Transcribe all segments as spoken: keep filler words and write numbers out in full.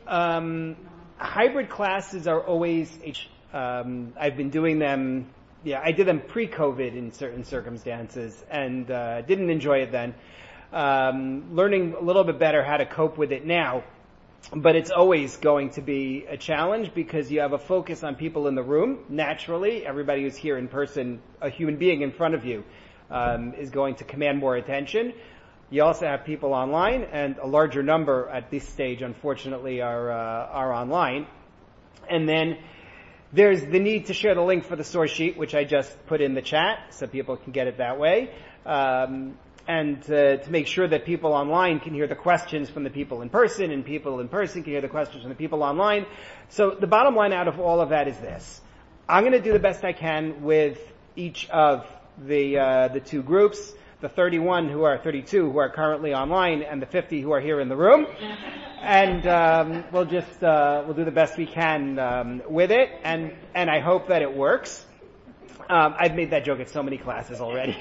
Um, hybrid classes are always, um, I've been doing them, yeah, I did them pre-COVID in certain circumstances and uh, didn't enjoy it then. Um, learning a little bit better how to cope with it now. But it's always going to be a challenge because you have a focus on people in the room. Naturally, everybody who's here in person, a human being in front of you, um, is going to command more attention. You also have people online, and a larger number at this stage, unfortunately, are uh, are online. And then there's the need to share the link for the source sheet, which I just put in the chat, so people can get it that way. Um, and uh, to make sure that people online can hear the questions from the people in person, and people in person can hear the questions from the people online. So the bottom line out of all of that is this. I'm going to do the best I can with each of the uh, the two groups, the thirty-one who are thirty-two who are currently online, and the fifty who are here in the room. And um, we'll just uh, we'll do the best we can um, with it, and and I hope that it works. Um, I've made that joke at so many classes already.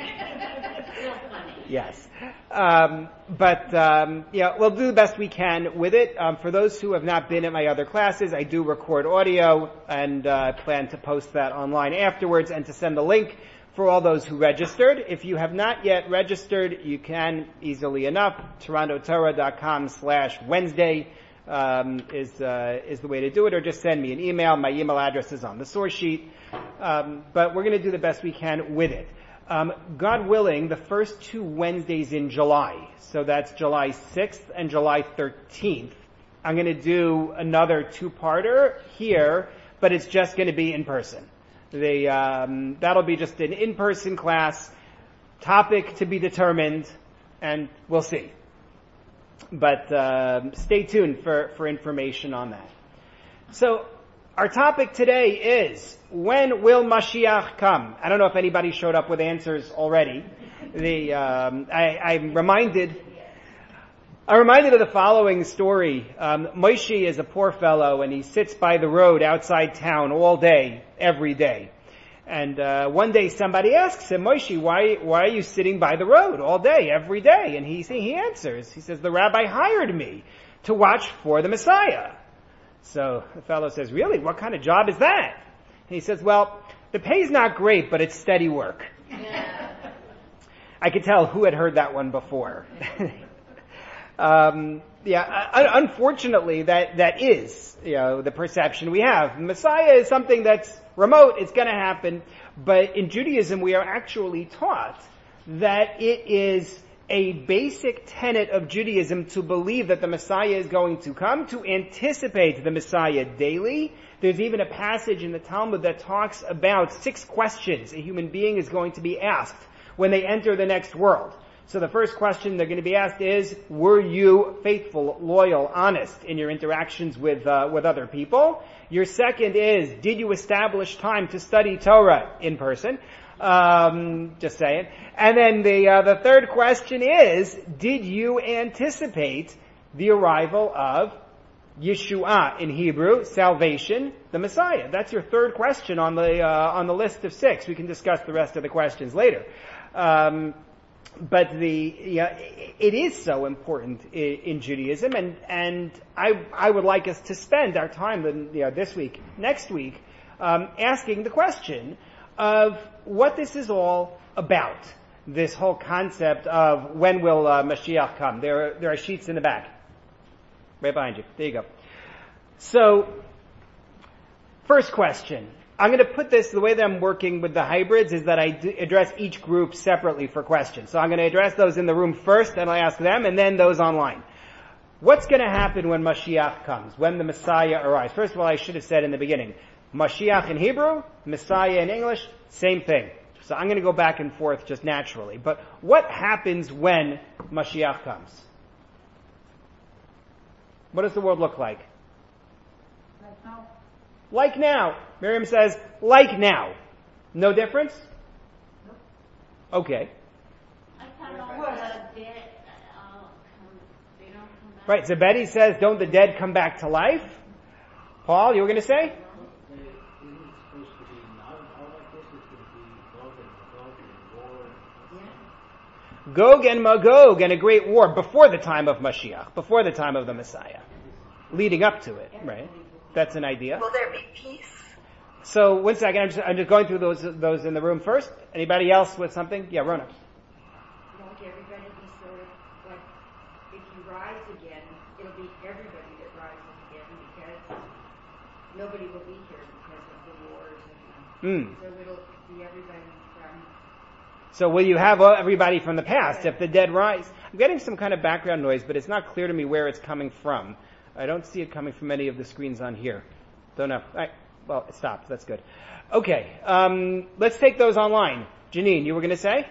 Yes. Um, but, um, yeah, we'll do the best we can with it. Um, for those who have not been at my other classes, I do record audio and, uh, plan to post that online afterwards and to send the link for all those who registered. If you have not yet registered, you can easily enough. torontotorah.com slash Wednesday, um, is, uh, is the way to do it, or just send me an email. My email address is on the source sheet. Um, but we're going to do the best we can with it. Um, God willing, the first two Wednesdays in July, so that's July sixth and July thirteenth, I'm going to do another two-parter here, but it's just going to be in person. The, um, that'll be just an in-person class, topic to be determined, and we'll see. But uh, stay tuned for, for information on that. So, our topic today is, when will Mashiach come? I don't know if anybody showed up with answers already. The, um, I, I'm reminded, I'm reminded of the following story. Um, Moshe is a poor fellow, and he sits by the road outside town all day, every day. And uh, one day somebody asks him, Moshe, why, why are you sitting by the road all day, every day? And he, he answers, he says, the rabbi hired me to watch for the Messiah. So the fellow says, really? What kind of job is that? And he says, well, the pay's not great, but it's steady work. Yeah. I could tell who had heard that one before. um, yeah, unfortunately, that, that is, you know, the perception we have. Messiah is something that's remote, it's going to happen, but in Judaism we are actually taught that it is a basic tenet of Judaism to believe that the Messiah is going to come, to anticipate the Messiah daily. There's even a passage in the Talmud that talks about six questions a human being is going to be asked when they enter the next world. So the first question they're going to be asked is, were you faithful, loyal, honest in your interactions with uh, with other people? Your second is, did you establish time to study Torah in person? Um, just saying. And then the uh, the third question is, did you anticipate the arrival of Yeshua in Hebrew, salvation, the Messiah? That's your third question on the uh, on the list of six. We can discuss the rest of the questions later. Um, but the yeah, it is so important in, in Judaism, and and I I would like us to spend our time you know, this week, next week, um, asking the question of what this is all about. This whole concept of when will uh, Mashiach come. There are, there are sheets in the back. Right behind you. There you go. So, first question. I'm going to put this, the way that I'm working with the hybrids is that I d- address each group separately for questions. So I'm going to address those in the room first, and I ask them, and then those online. What's going to happen when Mashiach comes, when the Messiah arrives? First of all, I should have said in the beginning, Mashiach in Hebrew, Messiah in English, same thing. So I'm going to go back and forth just naturally. But what happens when Mashiach comes? What does the world look like? Like now. Like now. Miriam says, like now. No difference? No. Okay. I thought all the dead, uh, come, they don't come back. Right, so Betty says, don't the dead come back to life? Paul, you were going to say? Gog and Magog and a great war before the time of Mashiach, before the time of the Messiah. leading up to it, right? That's an idea. Will there be peace? So one second, I'm just, I'm just going through those those in the room first. Anybody else with something? Yeah, Rona. Won't everybody be sort of like, if you rise again, it'll be everybody that rises again because nobody will be here because of the wars and Mm. so it'll be everybody from. So will you have uh, everybody from the past if the dead rise? I'm getting some kind of background noise, but it's not clear to me where it's coming from. I don't see it coming from any of the screens on here. Don't know. All right. Well, it stopped. That's good. Okay. Um, let's take those online. Janine, you were going to say?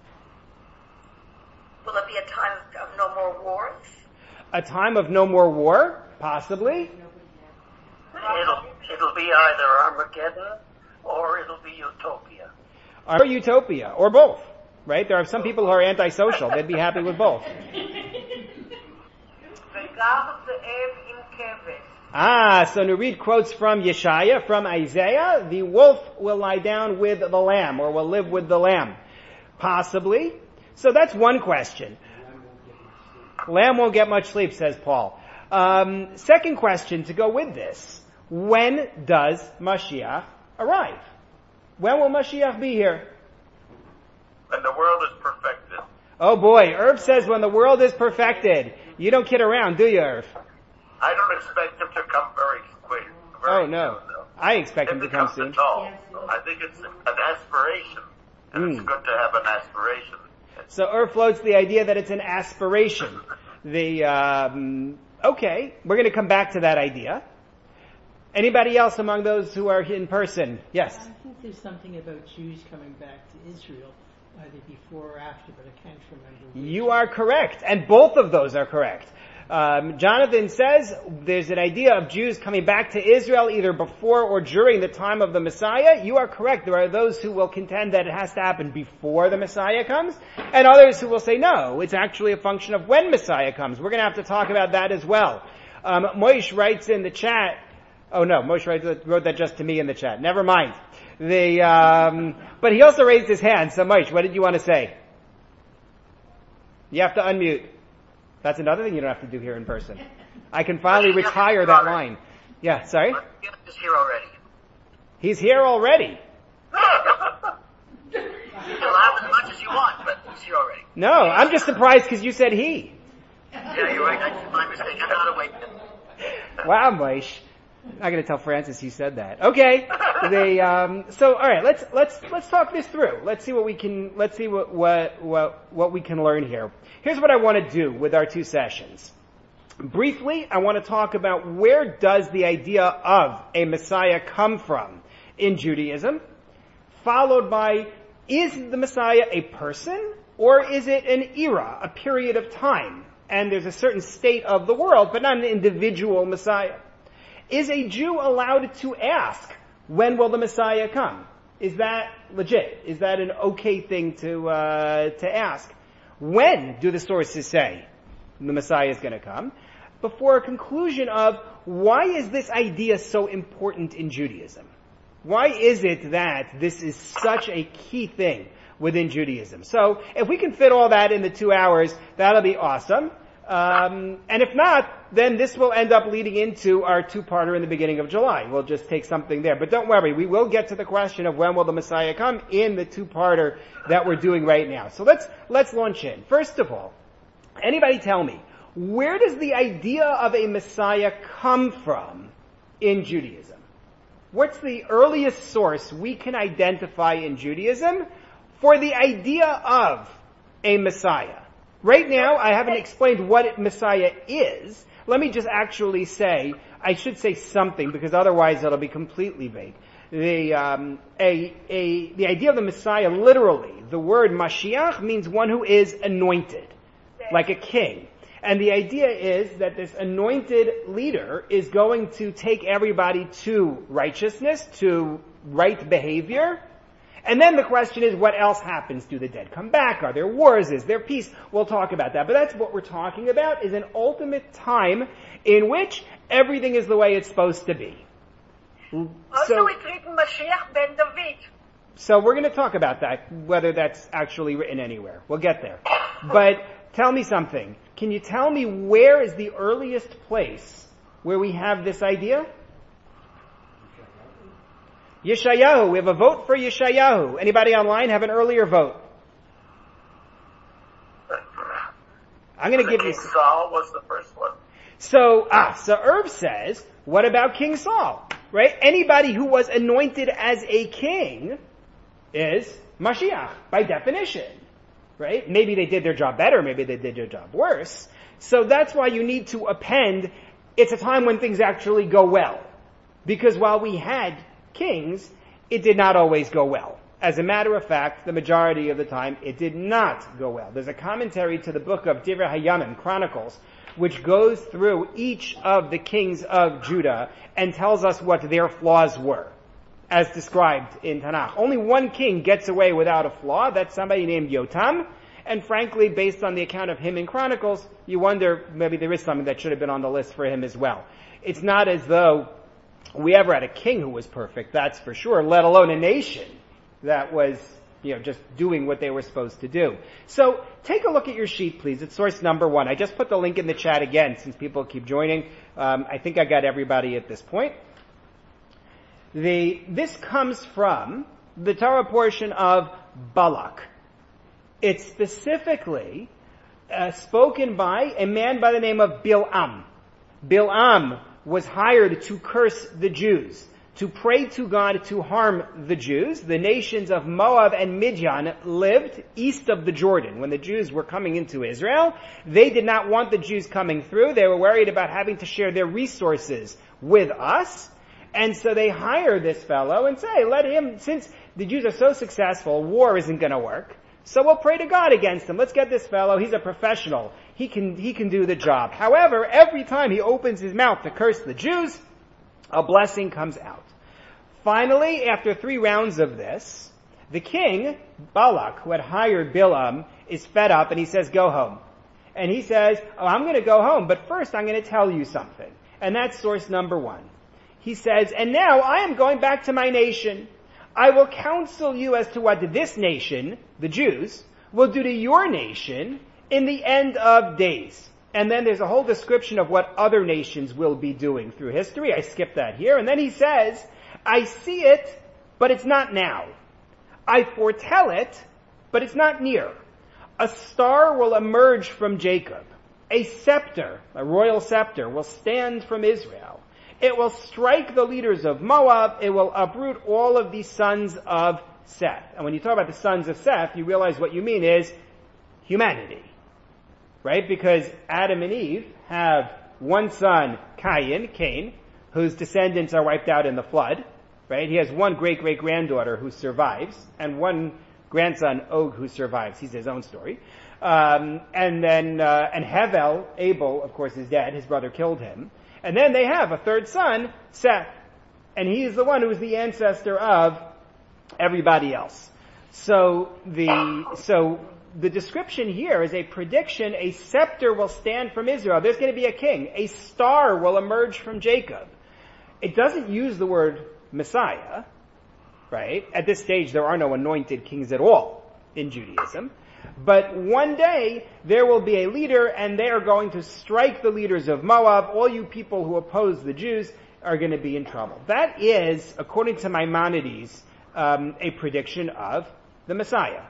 Will it be a time of no more wars? A time of no more war? Possibly. It'll, it'll be either Armageddon or it'll be utopia. Or utopia, or both. Right? There are some people who are antisocial. They'd be happy with both. Ah, so Nurit quotes from Yeshaya, from Isaiah, the wolf will lie down with the lamb, or will live with the lamb. Possibly. So that's one question. Lamb won't get much sleep, says Paul. Um, second question to go with this. When does Mashiach arrive? When will Mashiach be here? When the world is perfected. Oh boy, Irv says when the world is perfected. You don't kid around, do you, Irv? I don't expect him to come very quick. Very Oh no. soon, though. I expect him If to it come comes soon. at all. I think it's an aspiration. And Mm. it's good to have an aspiration. So Irv floats the idea that it's an aspiration. The, um, okay, we're going to come back to that idea. Anybody else among those who are in person? Yes. I think there's something about Jews coming back to Israel, either before or after, but I can't remember which. You are correct, and both of those are correct. Um, Jonathan says there's an idea of Jews coming back to Israel either before or during the time of the Messiah. You are correct. There are those who will contend that it has to happen before the Messiah comes, and others who will say no, it's actually a function of when Messiah comes. We're going to have to talk about that as well. Um, Moish writes in the chat, oh no, Moish wrote, wrote that just to me in the chat. Never mind. The, um, but he also raised his hand. So Moish, what did you want to say? You have to unmute. That's another thing you don't have to do here in person. I can finally retire that line. Yeah, sorry? He's here already. He's here already. You can laugh as much as you want, but he's here already. No, I'm just surprised because you said he. Yeah, you're right. That's my mistake. I'm not awake. Wow, Moish. I'm not going to tell Francis you said that. Okay. They, um, so, all right. Let's let's let's talk this through. Let's see what we can. Let's see what what what what we can learn here. Here's what I want to do with our two sessions. Briefly, I want to talk about where does the idea of a Messiah come from in Judaism, followed by is the Messiah a person or is it an era, a period of time? And there's a certain state of the world, but not an individual Messiah. Is a Jew allowed to ask, when will the Messiah come? Is that legit? Is that an okay thing to uh, to ask? When do the sources say the Messiah is going to come? Before a conclusion of why is this idea so important in Judaism? Why is it that this is such a key thing within Judaism? So if we can fit all that in the two hours, that'll be awesome. Um, and if not, then this will end up leading into our two-parter in the beginning of July. We'll just take something there. But don't worry, we will get to the question of when will the Messiah come in the two-parter that we're doing right now. So let's, let's launch in. First of all, anybody tell me, where does the idea of a Messiah come from in Judaism? What's the earliest source we can identify in Judaism for the idea of a Messiah? Right now, I haven't explained what Messiah is. Let me just actually say, I should say something because otherwise it'll be completely vague. The, um, a, a, the idea of the Messiah, literally, the word Mashiach means one who is anointed, like a king. And the idea is that this anointed leader is going to take everybody to righteousness, to right behavior. And then the question is, what else happens? Do the dead come back? Are there wars? Is there peace? We'll talk about that. But that's what we're talking about, is an ultimate time in which everything is the way it's supposed to be. Also, So, it's written Mashiach ben David. so we're going to talk about that, whether that's actually written anywhere. We'll get there. But tell me something. Can you tell me where is the earliest place where we have this idea? Yeshayahu. We have a vote for Yeshayahu. Anybody online have an earlier vote? I'm going to give King you... Saul was the first one. So, ah, so Irv says, what about King Saul? Right? Anybody who was anointed as a king is Mashiach, by definition. Right? Maybe they did their job better, maybe they did their job worse. So that's why you need to append, it's a time when things actually go well. Because while we had kings, it did not always go well. As a matter of fact, the majority of the time, it did not go well. There's a commentary to the book of Divrei Hayamim, Chronicles, which goes through each of the kings of Judah and tells us what their flaws were, as described in Tanakh. Only one king gets away without a flaw. That's somebody named Yotam. And frankly, based on the account of him in Chronicles, you wonder maybe there is something that should have been on the list for him as well. It's not as though we ever had a king who was perfect, that's for sure, let alone a nation that was, you know, just doing what they were supposed to do. So, take a look at your sheet, please. It's source number one. I just put the link in the chat again, since people keep joining. Um, I think I got everybody at this point. The, this comes from the Torah portion of Balak. It's specifically uh, spoken by a man by the name of Bil'am. Bil'am was hired to curse the Jews, to pray to God to harm the Jews. The nations of Moab and Midian lived east of the Jordan. When the Jews were coming into Israel, they did not want the Jews coming through. They were worried about having to share their resources with us. And so they hire this fellow and say, let him, since the Jews are so successful, war isn't going to work. So we'll pray to God against him. Let's get this fellow. He's a professional. He can, he can do the job. However, every time he opens his mouth to curse the Jews, a blessing comes out. Finally, after three rounds of this, the king, Balak, who had hired Bilam, is fed up and he says, go home. And he says, oh, I'm going to go home, but first I'm going to tell you something. And that's source number one. He says, and now I am going back to my nation. I will counsel you as to what this nation, the Jews, will do to your nation in the end of days. And then there's a whole description of what other nations will be doing through history. I skipped that here. And then he says, I see it, but it's not now. I foretell it, but it's not near. A star will emerge from Jacob. A scepter, a royal scepter, will stand from Israel. It will strike the leaders of Moab. It will uproot all of the sons of Seth. And when you talk about the sons of Seth, you realize what you mean is humanity. Right? Because Adam and Eve have one son, Cain, Cain, whose descendants are wiped out in the flood. Right? He has one great-great-granddaughter who survives, and one grandson, Og, who survives. He's his own story. Um, and then, uh, and Hevel, Abel, of course, is dead. His brother killed him. And then they have a third son, Seth. And he is the one who is the ancestor of everybody else. So the, so the description here is a prediction. A scepter will stand from Israel. There's going to be a king. A star will emerge from Jacob. It doesn't use the word Messiah, right? At this stage, there are no anointed kings at all in Judaism. But one day, there will be a leader, and they are going to strike the leaders of Moab. All you people who oppose the Jews are going to be in trouble. That is, according to Maimonides, um, a prediction of the Messiah.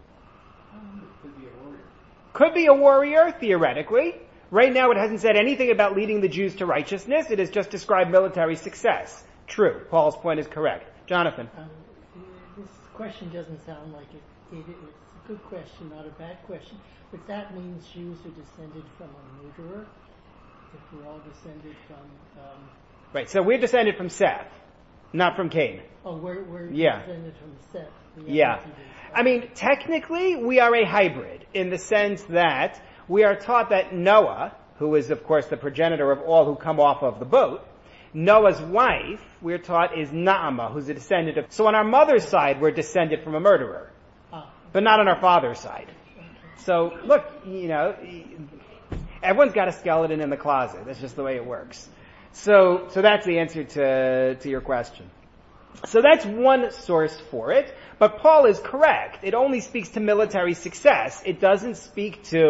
Could be a warrior. Could be a warrior, theoretically. Right now, it hasn't said anything about leading the Jews to righteousness. It has just described military success. True. Paul's point is correct. Jonathan. Um, this question doesn't sound like it. it. It's a good question, not a bad question. But that means Jews are descended from a murderer. If we're all descended from... Um, right, so we're descended from Seth, not from Cain. oh, we're, we're Yeah. descended from Seth. the Yeah. other two. I mean, technically, we are a hybrid in the sense that we are taught that Noah, who is, of course, the progenitor of all who come off of the boat, Noah's wife, we're taught, is Naamah, who's a descendant of... So on our mother's side, we're descended from a murderer, Ah, but not on our father's side. So, look, you know, everyone's got a skeleton in the closet. That's just the way it works. So, so that's the answer to, to your question. So that's one source for it, but Paul is correct. It only speaks to military success. It doesn't speak to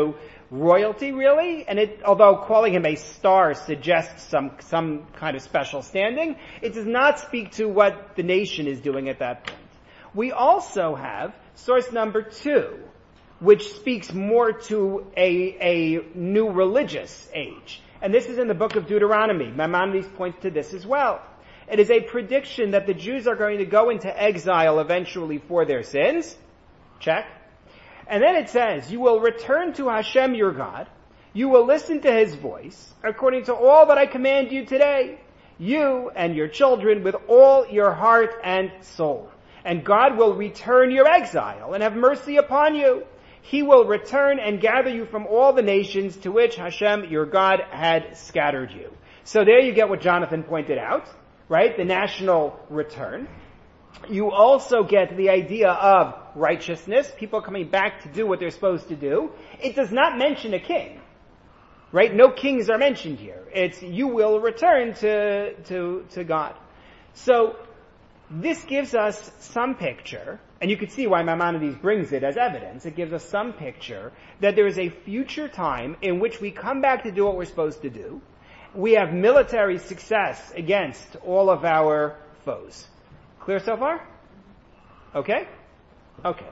royalty, really, and it, although calling him a star suggests some, some kind of special standing, it does not speak to what the nation is doing at that point. We also have source number two, which speaks more to a, a new religious age. And this is in the book of Deuteronomy. Maimonides points to this as well. It is a prediction that the Jews are going to go into exile eventually for their sins. Check. And then it says, you will return to Hashem your God. You will listen to his voice according to all that I command you today. You and your children with all your heart and soul. And God will return your exile and have mercy upon you. He will return and gather you from all the nations to which Hashem your God had scattered you. So there you get what Jonathan pointed out, right? The national return. You also get the idea of righteousness, people coming back to do what they're supposed to do. It does not mention a king, right? No kings are mentioned here. It's you will return to, to, to God. So this gives us some picture, and you can see why Maimonides brings it as evidence. It gives us some picture that there is a future time in which we come back to do what we're supposed to do. We have military success against all of our foes. Clear so far? Okay? Okay.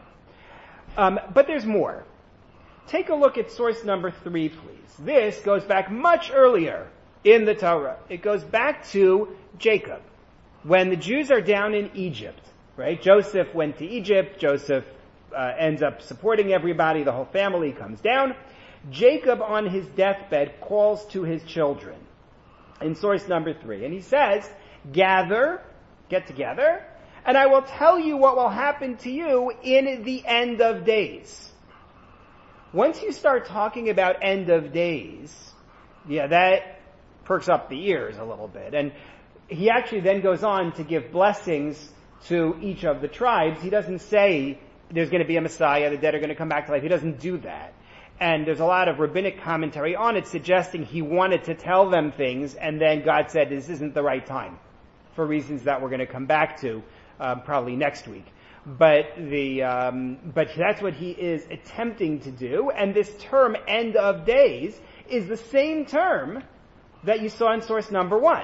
Um, but there's more. Take a look at source number three, please. This goes back much earlier in the Torah. It goes back to Jacob. When the Jews are down in Egypt, right? Joseph went to Egypt. Joseph uh, ends up supporting everybody. The whole family comes down. Jacob, on his deathbed, calls to his children in source number three. And he says, gather, get together, and I will tell you what will happen to you in the end of days. Once you start talking about end of days, yeah, that perks up the ears a little bit. And he actually then goes on to give blessings to each of the tribes. He doesn't say there's going to be a Messiah, the dead are going to come back to life. He doesn't do that. And there's a lot of rabbinic commentary on it suggesting he wanted to tell them things, and then God said this isn't the right time for reasons that we're going to come back to um, probably next week. But the um, but that's what he is attempting to do. And this term "end of days" is the same term that you saw in source number one,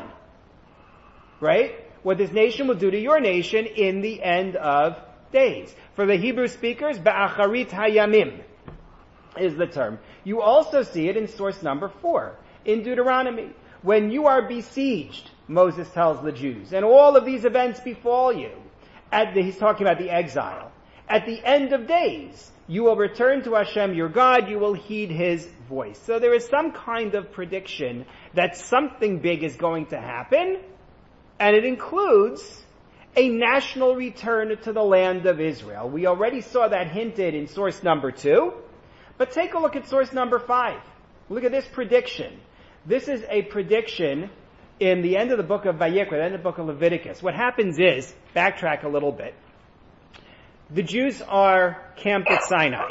right? What this nation will do to your nation in the end of days. For the Hebrew speakers, "Ba'acharit hayamim" is the term. You also see it in source number four in Deuteronomy. When you are besieged, Moses tells the Jews, and all of these events befall you. At the, he's talking about the exile. At the end of days, you will return to Hashem your God, you will heed his voice. So there is some kind of prediction that something big is going to happen, and it includes a national return to the land of Israel. We already saw that hinted in source number two, but take a look at source number five. Look at this prediction. This is a prediction in the end of the book of Vayikra, the end of the book of Leviticus. What happens is, backtrack a little bit, the Jews are camped at Sinai.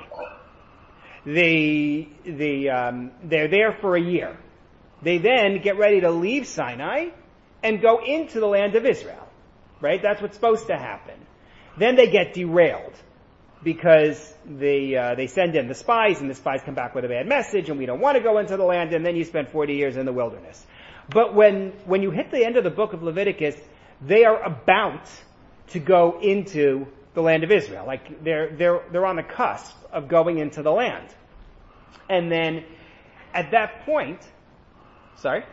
They, they, um, they're there for a year. They then get ready to leave Sinai and go into the land of Israel. Right? That's what's supposed to happen. Then they get derailed because they, uh, they send in the spies, and the spies come back with a bad message, and we don't want to go into the land, and then you spend forty years in the wilderness. But when, when you hit the end of the book of Leviticus, they are about to go into the land of Israel. Like, they're, they're, they're on the cusp of going into the land. And then, at that point, sorry?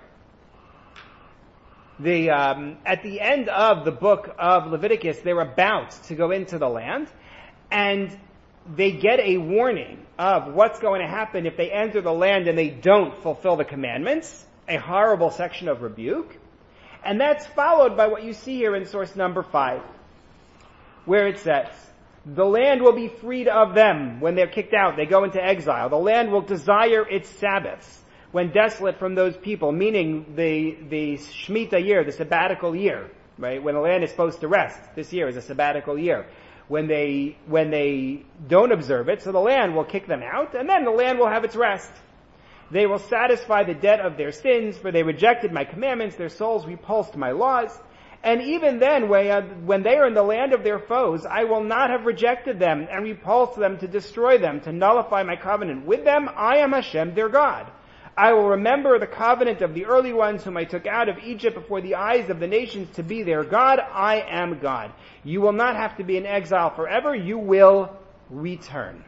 The, um, at the end of the book of Leviticus, they're about to go into the land, and they get a warning of what's going to happen if they enter the land and they don't fulfill the commandments. A horrible section of rebuke. And that's followed by what you see here in source number five, where it says, the land will be freed of them when they're kicked out. They go into exile. The land will desire its Sabbaths when desolate from those people, meaning the, the Shemitah year, the sabbatical year, right? When the land is supposed to rest. This year is a sabbatical year. When they, when they don't observe it, so the land will kick them out, and then the land will have its rest. They will satisfy the debt of their sins, for they rejected my commandments, their souls repulsed my laws, And even then, when they are in the land of their foes, I will not have rejected them and repulsed them to destroy them, to nullify my covenant with them. I am Hashem, their God. I will remember the covenant of the early ones whom I took out of Egypt before the eyes of the nations to be their God. I am God. You will not have to be in exile forever. You will return.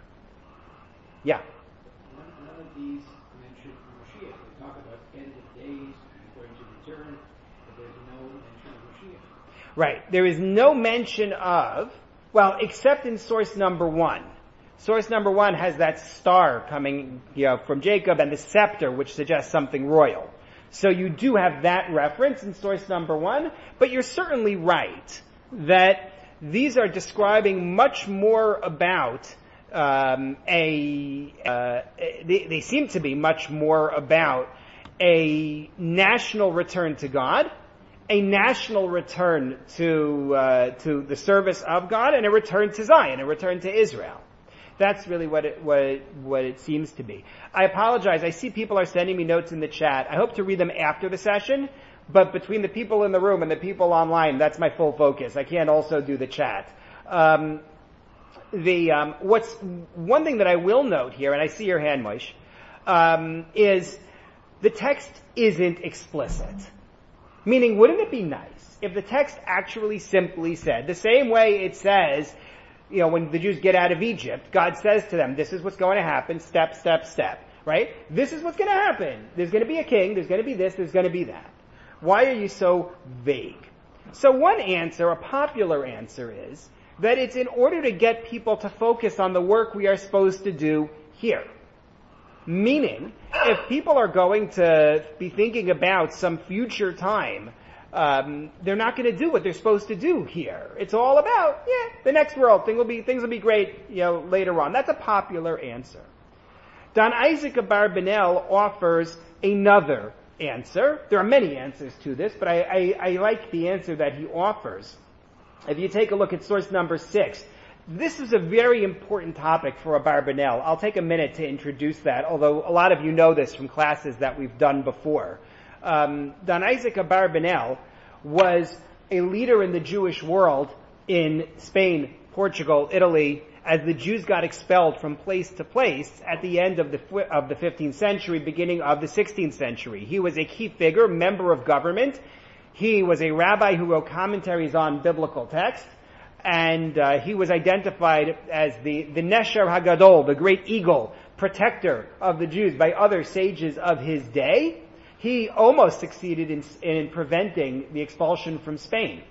Yeah. None, none of these mention Mashiach. They talk about end of days, he's going to return, but there's no mention of Mashiach. Right. There is no mention of, well, except in source number one. Source number one has that star coming, you know, from Jacob and the scepter, which suggests something royal. So you do have that reference in source number one, but you're certainly right that these are describing much more about um, a, uh, they, they seem to be much more about a national return to God, a national return to uh, to the service of God, and a return to Zion, a return to Israel. That's really what it, what it, what it seems to be. I apologize. I see people are sending me notes in the chat. I hope to read them after the session, but between the people in the room and the people online, that's my full focus. I can't also do the chat. Um, the um, what's one thing that I will note here, and I see your hand, Moish, um, is the text isn't explicit. Meaning, wouldn't it be nice if the text actually simply said, the same way it says, you know, when the Jews get out of Egypt, God says to them, this is what's going to happen, step, step, step, right? This is what's going to happen. There's going to be a king, there's going to be this, there's going to be that. Why are you so vague? So one answer, a popular answer, is that it's in order to get people to focus on the work we are supposed to do here. Meaning, if people are going to be thinking about some future time, Um, they're not going to do what they're supposed to do here. It's all about, yeah, the next world. Thing will be, things will be great, you know, later on. That's a popular answer. Don Isaac of Barbanel offers another answer. There are many answers to this, but I, I, I like the answer that he offers. If you take a look at source number six, this is a very important topic for a Barbanel. I'll take a minute to introduce that, although a lot of you know this from classes that we've done before. Um, Don Isaac of Barbanel was a leader in the Jewish world in Spain, Portugal, Italy, as the Jews got expelled from place to place at the end of the of the fifteenth century, beginning of the sixteenth century. He was a key figure, member of government. He was a rabbi who wrote commentaries on biblical text, and uh, he was identified as the, the Nesher HaGadol, the great eagle, protector of the Jews by other sages of his day. He almost succeeded in, in preventing the expulsion from Spain.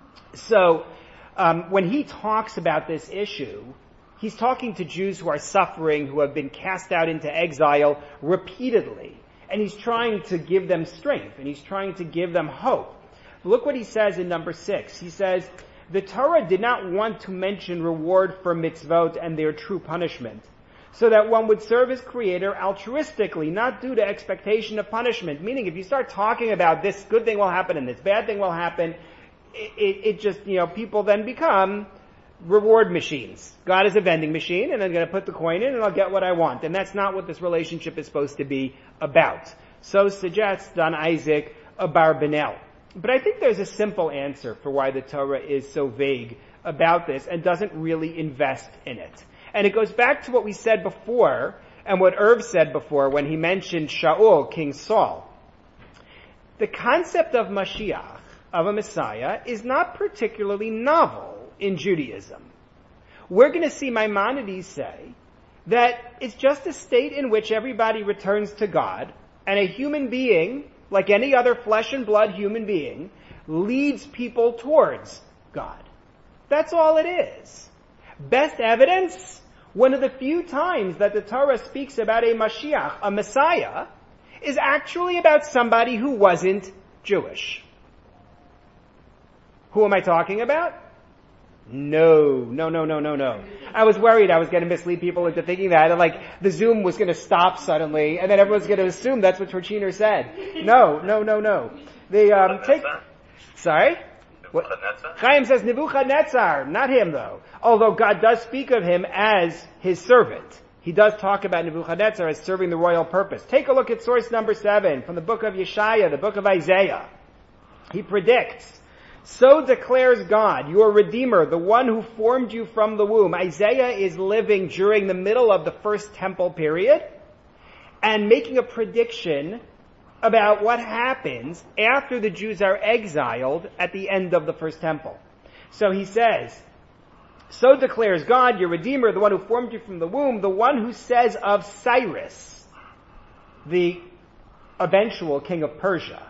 So, um, when he talks about this issue, he's talking to Jews who are suffering, who have been cast out into exile repeatedly. And he's trying to give them strength, and he's trying to give them hope. Look what he says in number six. He says, the Torah did not want to mention reward for mitzvot and their true punishment, so that one would serve his creator altruistically, not due to expectation of punishment. Meaning, if you start talking about this good thing will happen and this bad thing will happen, it, it, it just, you know, people then become reward machines. God is a vending machine, and I'm going to put the coin in and I'll get what I want. And that's not what this relationship is supposed to be about. So suggests Don Isaac of Barbanel. But I think there's a simple answer for why the Torah is so vague about this and doesn't really invest in it. And it goes back to what we said before, and what Irv said before when he mentioned Shaul, King Saul. The concept of Mashiach, of a Messiah, is not particularly novel in Judaism. We're going to see Maimonides say that it's just a state in which everybody returns to God, and a human being, like any other flesh and blood human being, leads people towards God. That's all it is. Best evidence, one of the few times that the Torah speaks about a Mashiach, a Messiah, is actually about somebody who wasn't Jewish. Who am I talking about? No, no, no, no, no, no. I was worried I was going to mislead people into thinking that, and like the Zoom was going to stop suddenly, and then everyone's going to assume that's what Torchiner said. No, no, no, no. They um take. Sorry. What? Chaim says Nebuchadnezzar, not him though. Although God does speak of him as his servant. He does talk about Nebuchadnezzar as serving the royal purpose. Take a look at source number seven from the book of Yeshaya, the book of Isaiah. He predicts So declares God, your Redeemer, the one who formed you from the womb. Isaiah is living during the middle of the first temple period and making a prediction about what happens after the Jews are exiled at the end of the first temple. So he says, so declares God, your Redeemer, the one who formed you from the womb, the one who says of Cyrus, the eventual king of Persia,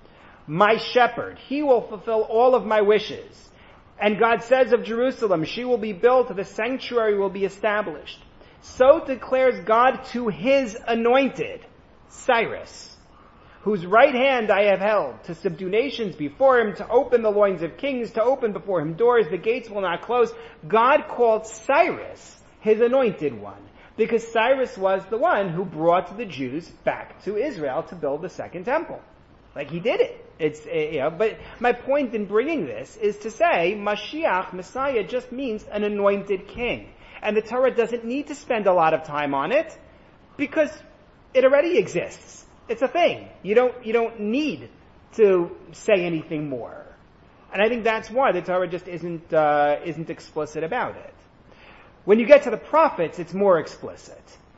my shepherd, he will fulfill all of my wishes. And God says of Jerusalem, she will be built, the sanctuary will be established. So declares God to his anointed, Cyrus, whose right hand I have held, to subdue nations before him, to open the loins of kings, to open before him doors, the gates will not close. God called Cyrus his anointed one, because Cyrus was the one who brought the Jews back to Israel to build the second temple. Like, he did it. It's, you know, but my point in bringing this is to say, Mashiach, Messiah, just means an anointed king. And the Torah doesn't need to spend a lot of time on it, because it already exists. It's a thing. You don't, you don't need to say anything more. And I think that's why the Torah just isn't, uh, isn't explicit about it. When you get to the prophets, it's more explicit.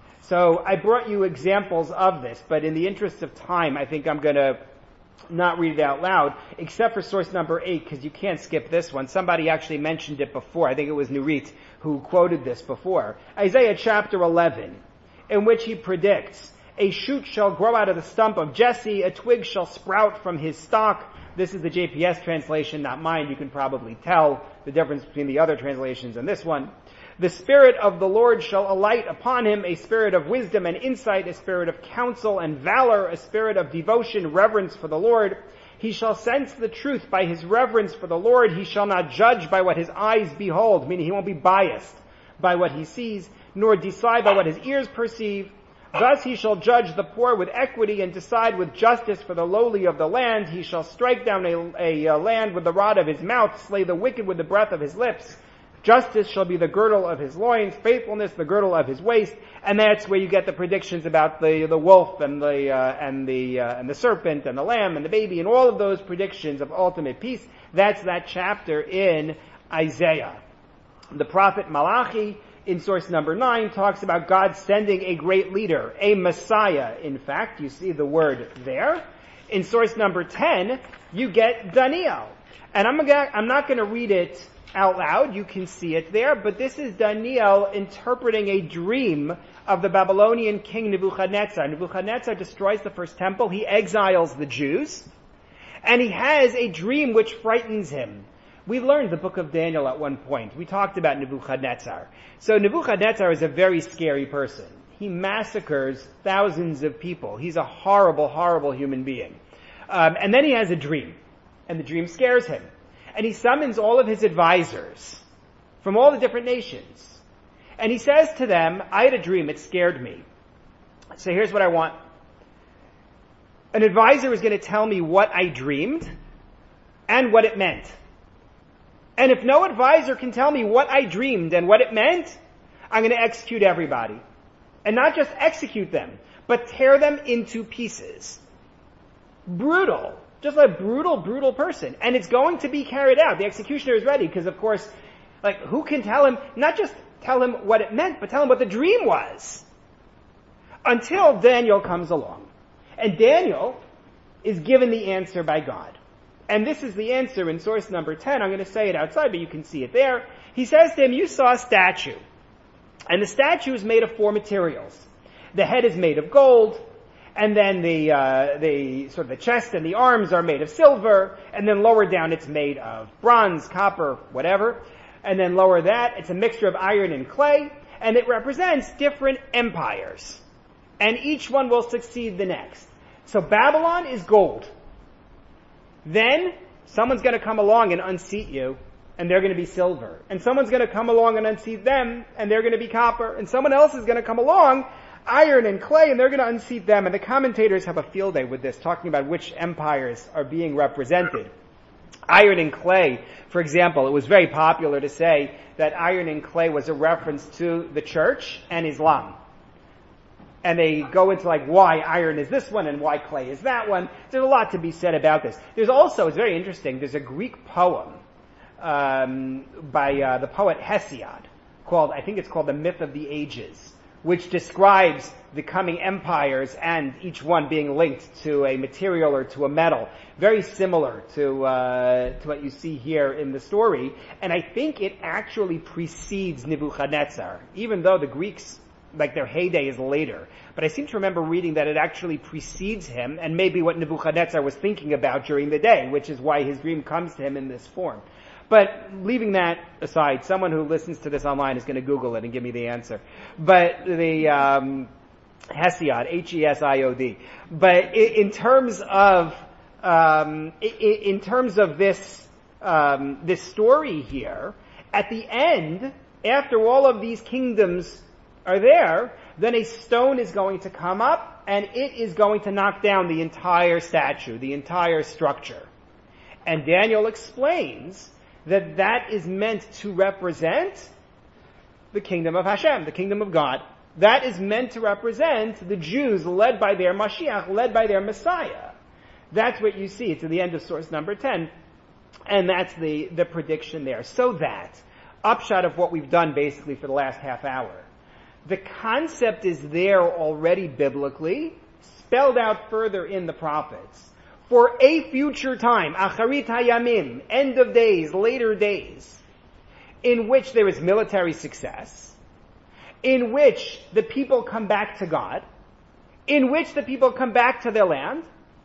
So I brought you examples of this, but in the interest of time, I think I'm gonna not read it out loud, except for source number eight, because you can't skip this one. Somebody actually mentioned it before. I think it was Nurit who quoted this before. Isaiah chapter eleven, in which he predicts, a shoot shall grow out of the stump of Jesse, a twig shall sprout from his stalk. This is the J P S translation, not mine. You can probably tell the difference between the other translations and this one. The Spirit of the Lord shall alight upon him, a spirit of wisdom and insight, a spirit of counsel and valor, a spirit of devotion, reverence for the Lord. He shall sense the truth by his reverence for the Lord. He shall not judge by what his eyes behold, meaning he won't be biased by what he sees, nor decide by what his ears perceive. Thus he shall judge the poor with equity and decide with justice for the lowly of the land. He shall strike down a, a, a land with the rod of his mouth, slay the wicked with the breath of his lips. Justice shall be the girdle of his loins, faithfulness the girdle of his waist, and that's where you get the predictions about the the wolf and the uh, and the uh, and the serpent and the lamb and the baby and all of those predictions of ultimate peace. That's that chapter in Isaiah. The prophet Malachi, in source number nine, talks about God sending a great leader, a Messiah. In fact, you see the word there. In source number ten, you get Daniel, and I'm gonna, I'm not going to read it out loud, you can see it there, but this is Daniel interpreting a dream of the Babylonian king Nebuchadnezzar. Nebuchadnezzar destroys the first temple, he exiles the Jews, and he has a dream which frightens him. We learned the book of Daniel at one point. We talked about Nebuchadnezzar. So Nebuchadnezzar is a very scary person. He massacres thousands of people. He's a horrible, horrible human being. Um, and then he has a dream, and the dream scares him. And he summons all of his advisors from all the different nations. And he says to them, I had a dream, it scared me. So here's what I want. An advisor is going to tell me what I dreamed and what it meant. And if no advisor can tell me what I dreamed and what it meant, I'm going to execute everybody. And not just execute them, but tear them into pieces. Brutal. Just a brutal, brutal person. And it's going to be carried out. The executioner is ready because, of course, like, who can tell him, not just tell him what it meant, but tell him what the dream was. Until Daniel comes along. And Daniel is given the answer by God. And this is the answer in source number ten. I'm going to say it outside, but you can see it there. He says to him, you saw a statue. And the statue is made of four materials. The head is made of gold. And then the, uh, the, sort of the chest and the arms are made of silver, and then lower down it's made of bronze, copper, whatever. And then lower that, it's a mixture of iron and clay, and it represents different empires. And each one will succeed the next. So Babylon is gold. Then, someone's gonna come along and unseat you, and they're gonna be silver. And someone's gonna come along and unseat them, and they're gonna be copper. And someone else is gonna come along, iron and clay, and they're going to unseat them. And the commentators have a field day with this, talking about which empires are being represented. Iron and clay, for example, it was very popular to say that iron and clay was a reference to the church and Islam. And they go into like why iron is this one and why clay is that one. There's a lot to be said about this. There's also, it's very interesting, there's a Greek poem um, by uh, the poet Hesiod called, I think it's called The Myth of the Ages, which describes the coming empires and each one being linked to a material or to a metal. Very similar to uh, to what you see here in the story. And I think it actually precedes Nebuchadnezzar, even though the Greeks, like their heyday is later. But I seem to remember reading that it actually precedes him and maybe what Nebuchadnezzar was thinking about during the day, which is why his dream comes to him in this form. But leaving that aside, someone who listens to this online is going to Google it and give me the answer. But the um, Hesiod, H E S I O D. But in terms of um, in terms of this um, this story here, at the end, after all of these kingdoms are there, then a stone is going to come up and it is going to knock down the entire statue, the entire structure. And Daniel explains that that is meant to represent the kingdom of Hashem, the kingdom of God. That is meant to represent the Jews led by their Mashiach, led by their Messiah. That's what you see. It's at the end of source number ten. And that's the, the prediction there. So that, upshot of what we've done basically for the last half hour, the concept is there already biblically, spelled out further in the prophets, for a future time, acharit hayamim, end of days, later days, in which there is military success, in which the people come back to God, in which the people come back to their land,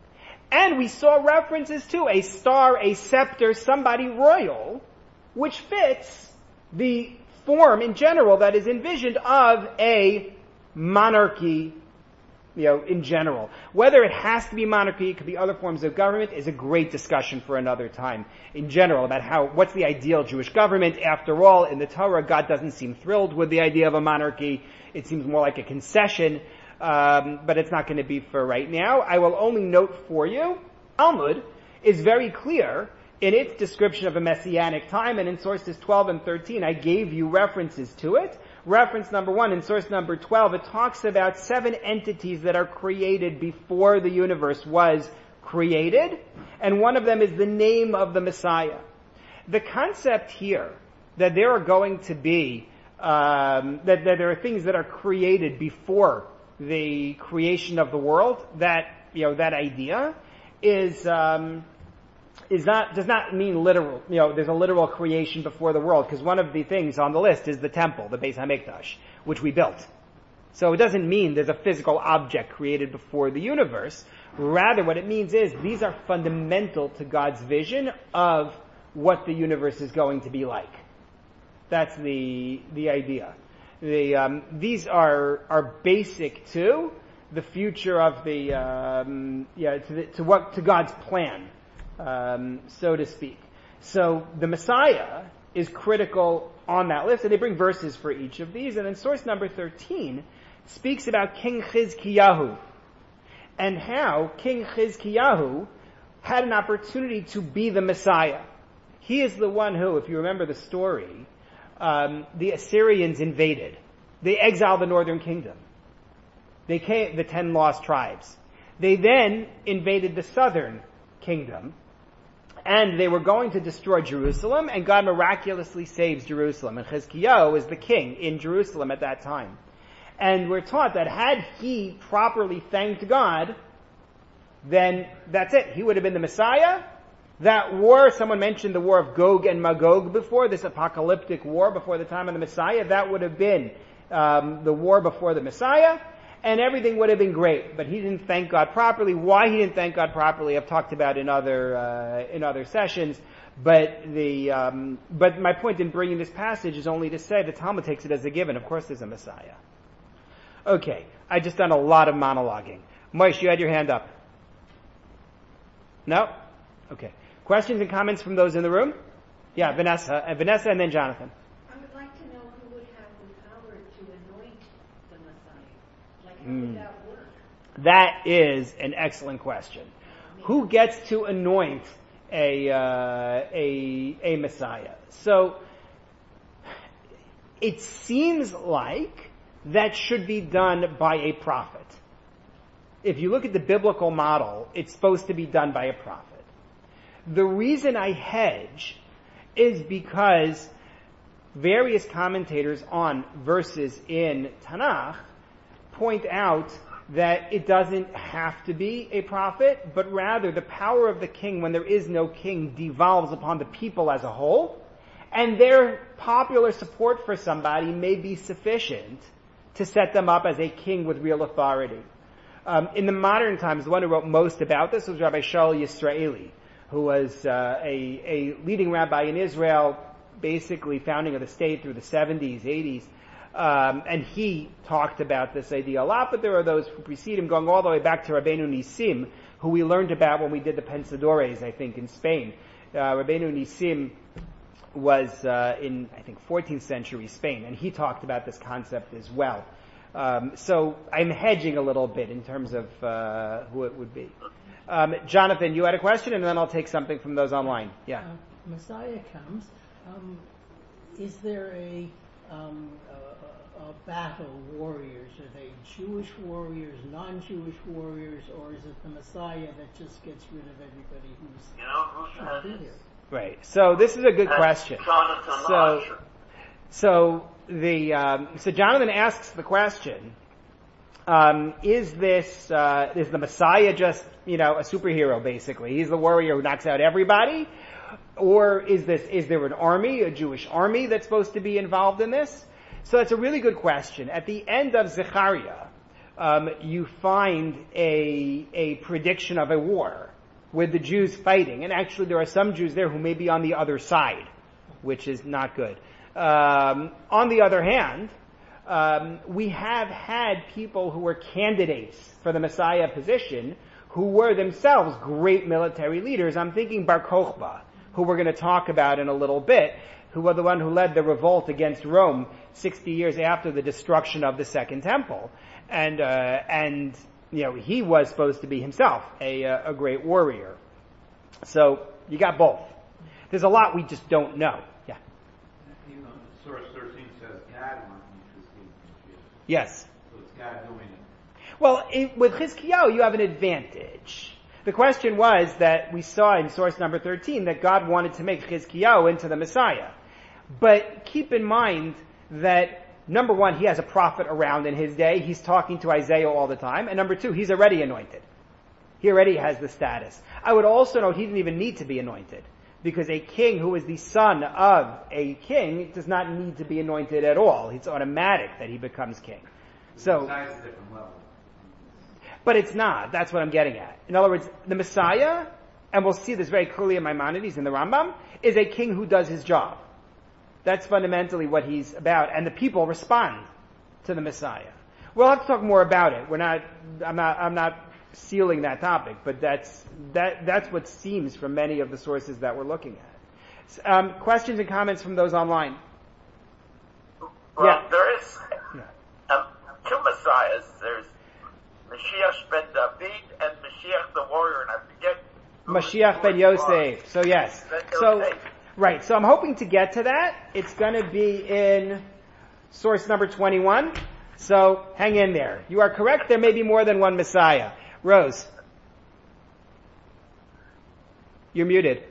and we saw references to a star, a scepter, somebody royal, which fits the form in general that is envisioned of a monarchy, you know, in general. Whether it has to be monarchy, it could be other forms of government, is a great discussion for another time. In general, about how, what's the ideal Jewish government? After all, in the Torah, God doesn't seem thrilled with the idea of a monarchy. It seems more like a concession, um, but it's not going to be for right now. I will only note for you, Talmud is very clear in its description of a messianic time, and in sources twelve and thirteen, I gave you references to it. Reference number one, in source number twelve, it talks about seven entities that are created before the universe was created, and one of them is the name of the Messiah. The concept here that there are going to be, um, that, that there are things that are created before the creation of the world, that, you know, that idea is, um, is not, does not mean literal, you know, there's a literal creation before the world, because one of the things on the list is the temple, the Beis HaMikdash, which we built. So it doesn't mean there's a physical object created before the universe. Rather, what it means is these are fundamental to God's vision of what the universe is going to be like. That's the, the idea. The, um, these are, are basic to the future of the, um, yeah, to, the, to what, to God's plan. Um, so to speak. So the Messiah is critical on that list, and they bring verses for each of these. And then source number thirteen speaks about King Chizkiyahu and how King Chizkiyahu had an opportunity to be the Messiah. He is the one who, if you remember the story, um, the Assyrians invaded. They exiled the northern kingdom. They came, the ten lost tribes. They then invaded the southern kingdom, and they were going to destroy Jerusalem, and God miraculously saves Jerusalem. And Chizkiyahu is the king in Jerusalem at that time. And we're taught that had he properly thanked God, then that's it. He would have been the Messiah. That war, someone mentioned the war of Gog and Magog before, this apocalyptic war before the time of the Messiah. That would have been um, the war before the Messiah. And everything would have been great, but he didn't thank God properly. Why he didn't thank God properly, I've talked about in other uh, in other sessions. But the um, but my point in bringing this passage is only to say the Talmud takes it as a given. Of course, there's a Messiah. Okay, I just done a lot of monologuing. Moish, you had your hand up. No? Okay. Questions and comments from those in the room? Yeah, Vanessa, and Vanessa, and then Jonathan. I would like to know who would have the power to anoint the Messiah. Like, how Mm. would that work? That is an excellent question. Who gets to anoint a uh, a a Messiah? So it seems like that should be done by a prophet. If you look at the biblical model, it's supposed to be done by a prophet. The reason I hedge is because various commentators on verses in Tanakh point out that it doesn't have to be a prophet, but rather the power of the king when there is no king devolves upon the people as a whole, and their popular support for somebody may be sufficient to set them up as a king with real authority. Um, in the modern times, the one who wrote most about this was Rabbi Shaul Yisraeli, who was uh, a, a leading rabbi in Israel, basically founding of the state through the seventies, eighties. Um, and he talked about this idea a lot, but there are those who precede him, going all the way back to Rabbeinu Nisim, who we learned about when we did the Pensadores, I think, in Spain. Uh, Rabbeinu Nisim was uh, in, I think, fourteenth century Spain, and he talked about this concept as well. Um, so I'm hedging a little bit in terms of uh, who it would be. Um, Jonathan, you had a question, and then I'll take something from those online. Yeah. Uh, Messiah comes. Um, is there a, um, a, a battle warriors? Are they Jewish warriors, non-Jewish warriors, or is it the Messiah that just gets rid of everybody who's You know who should said be it? here? Right. So this is a good That's question. Jonathan So, Asher. so the um, so Jonathan asks the question: um, Is this uh, is the Messiah just you know a superhero? Basically, he's the warrior who knocks out everybody, or is this is there an army, a Jewish army that's supposed to be involved in this? So that's a really good question. At the end of Zechariah, um, you find a a prediction of a war with the Jews fighting. And actually there are some Jews there who may be on the other side, which is not good. Um, on the other hand, um, we have had people who were candidates for the Messiah position who were themselves great military leaders. I'm thinking Bar Kokhba, who we're going to talk about in a little bit, who was the one who led the revolt against Rome sixty years after the destruction of the Second Temple. And, uh, and, you know, he was supposed to be himself a, a great warrior. So, you got both. There's a lot we just don't know. Yeah. You know, source thirteen says God wanted to see. Yes. So it's God doing it. Well, it, with Chizkiyahu, you have an advantage. The question was that we saw in source number thirteen that God wanted to make Chizkiyahu into the Messiah. But keep in mind that number one, he has a prophet around in his day. He's talking to Isaiah all the time. And number two, he's already anointed. He already has the status. I would also note he didn't even need to be anointed, because a king who is the son of a king does not need to be anointed at all. It's automatic that he becomes king. So, Messiah's a different level. but it's not. That's what I'm getting at. In other words, the Messiah, and we'll see this very clearly in Maimonides in the Rambam, is a king who does his job. That's fundamentally what he's about, and the people respond to the Messiah. We'll have to talk more about it. We're not, I'm not, I'm not sealing that topic, but that's, that, that's what seems from many of the sources that we're looking at. Um, questions and comments from those online? Well, Yeah. there is Yeah. um, two messiahs. There's Mashiach ben David and Mashiach the warrior, and I forget. who Mashiach his ben warrior Yosef. So yes. Ben So, Yosef. right. So I'm hoping to get to that. It's going to be in source number twenty-one. So hang in there. You are correct. There may be more than one Messiah. Rose. You're muted.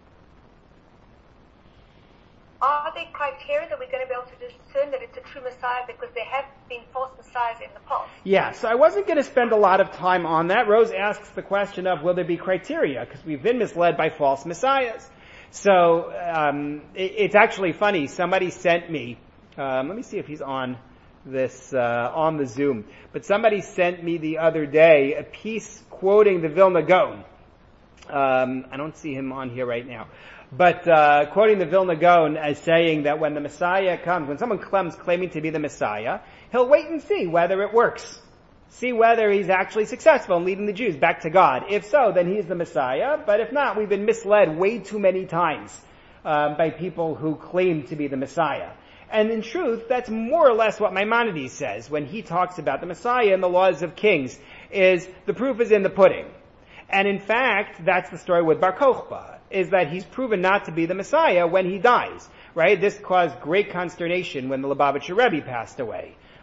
Are there criteria that we're going to be able to discern that it's a true Messiah, because there have been false messiahs in the past? Yeah, so I wasn't going to spend a lot of time on that. Rose asks the question of, will there be criteria? Because we've been misled by false messiahs. So um, it, it's actually funny. Somebody sent me, um, let me see if he's on this, uh, on the Zoom. But somebody sent me the other day a piece quoting the Vilna Gaon. Um, I don't see him on here right now. But uh, quoting the Vilna Gaon as saying that when the Messiah comes, when someone comes claiming to be the Messiah, he'll wait and see whether it works. See whether he's actually successful in leading the Jews back to God. If so, then he's the Messiah. But if not, we've been misled way too many times um, by people who claim to be the Messiah. And in truth, that's more or less what Maimonides says when he talks about the Messiah and the laws of kings, is the proof is in the pudding. And in fact, that's the story with Bar Kokhba, is that he's proven not to be the Messiah when he dies, right? This caused great consternation when the Lubavitcher Rebbe passed away.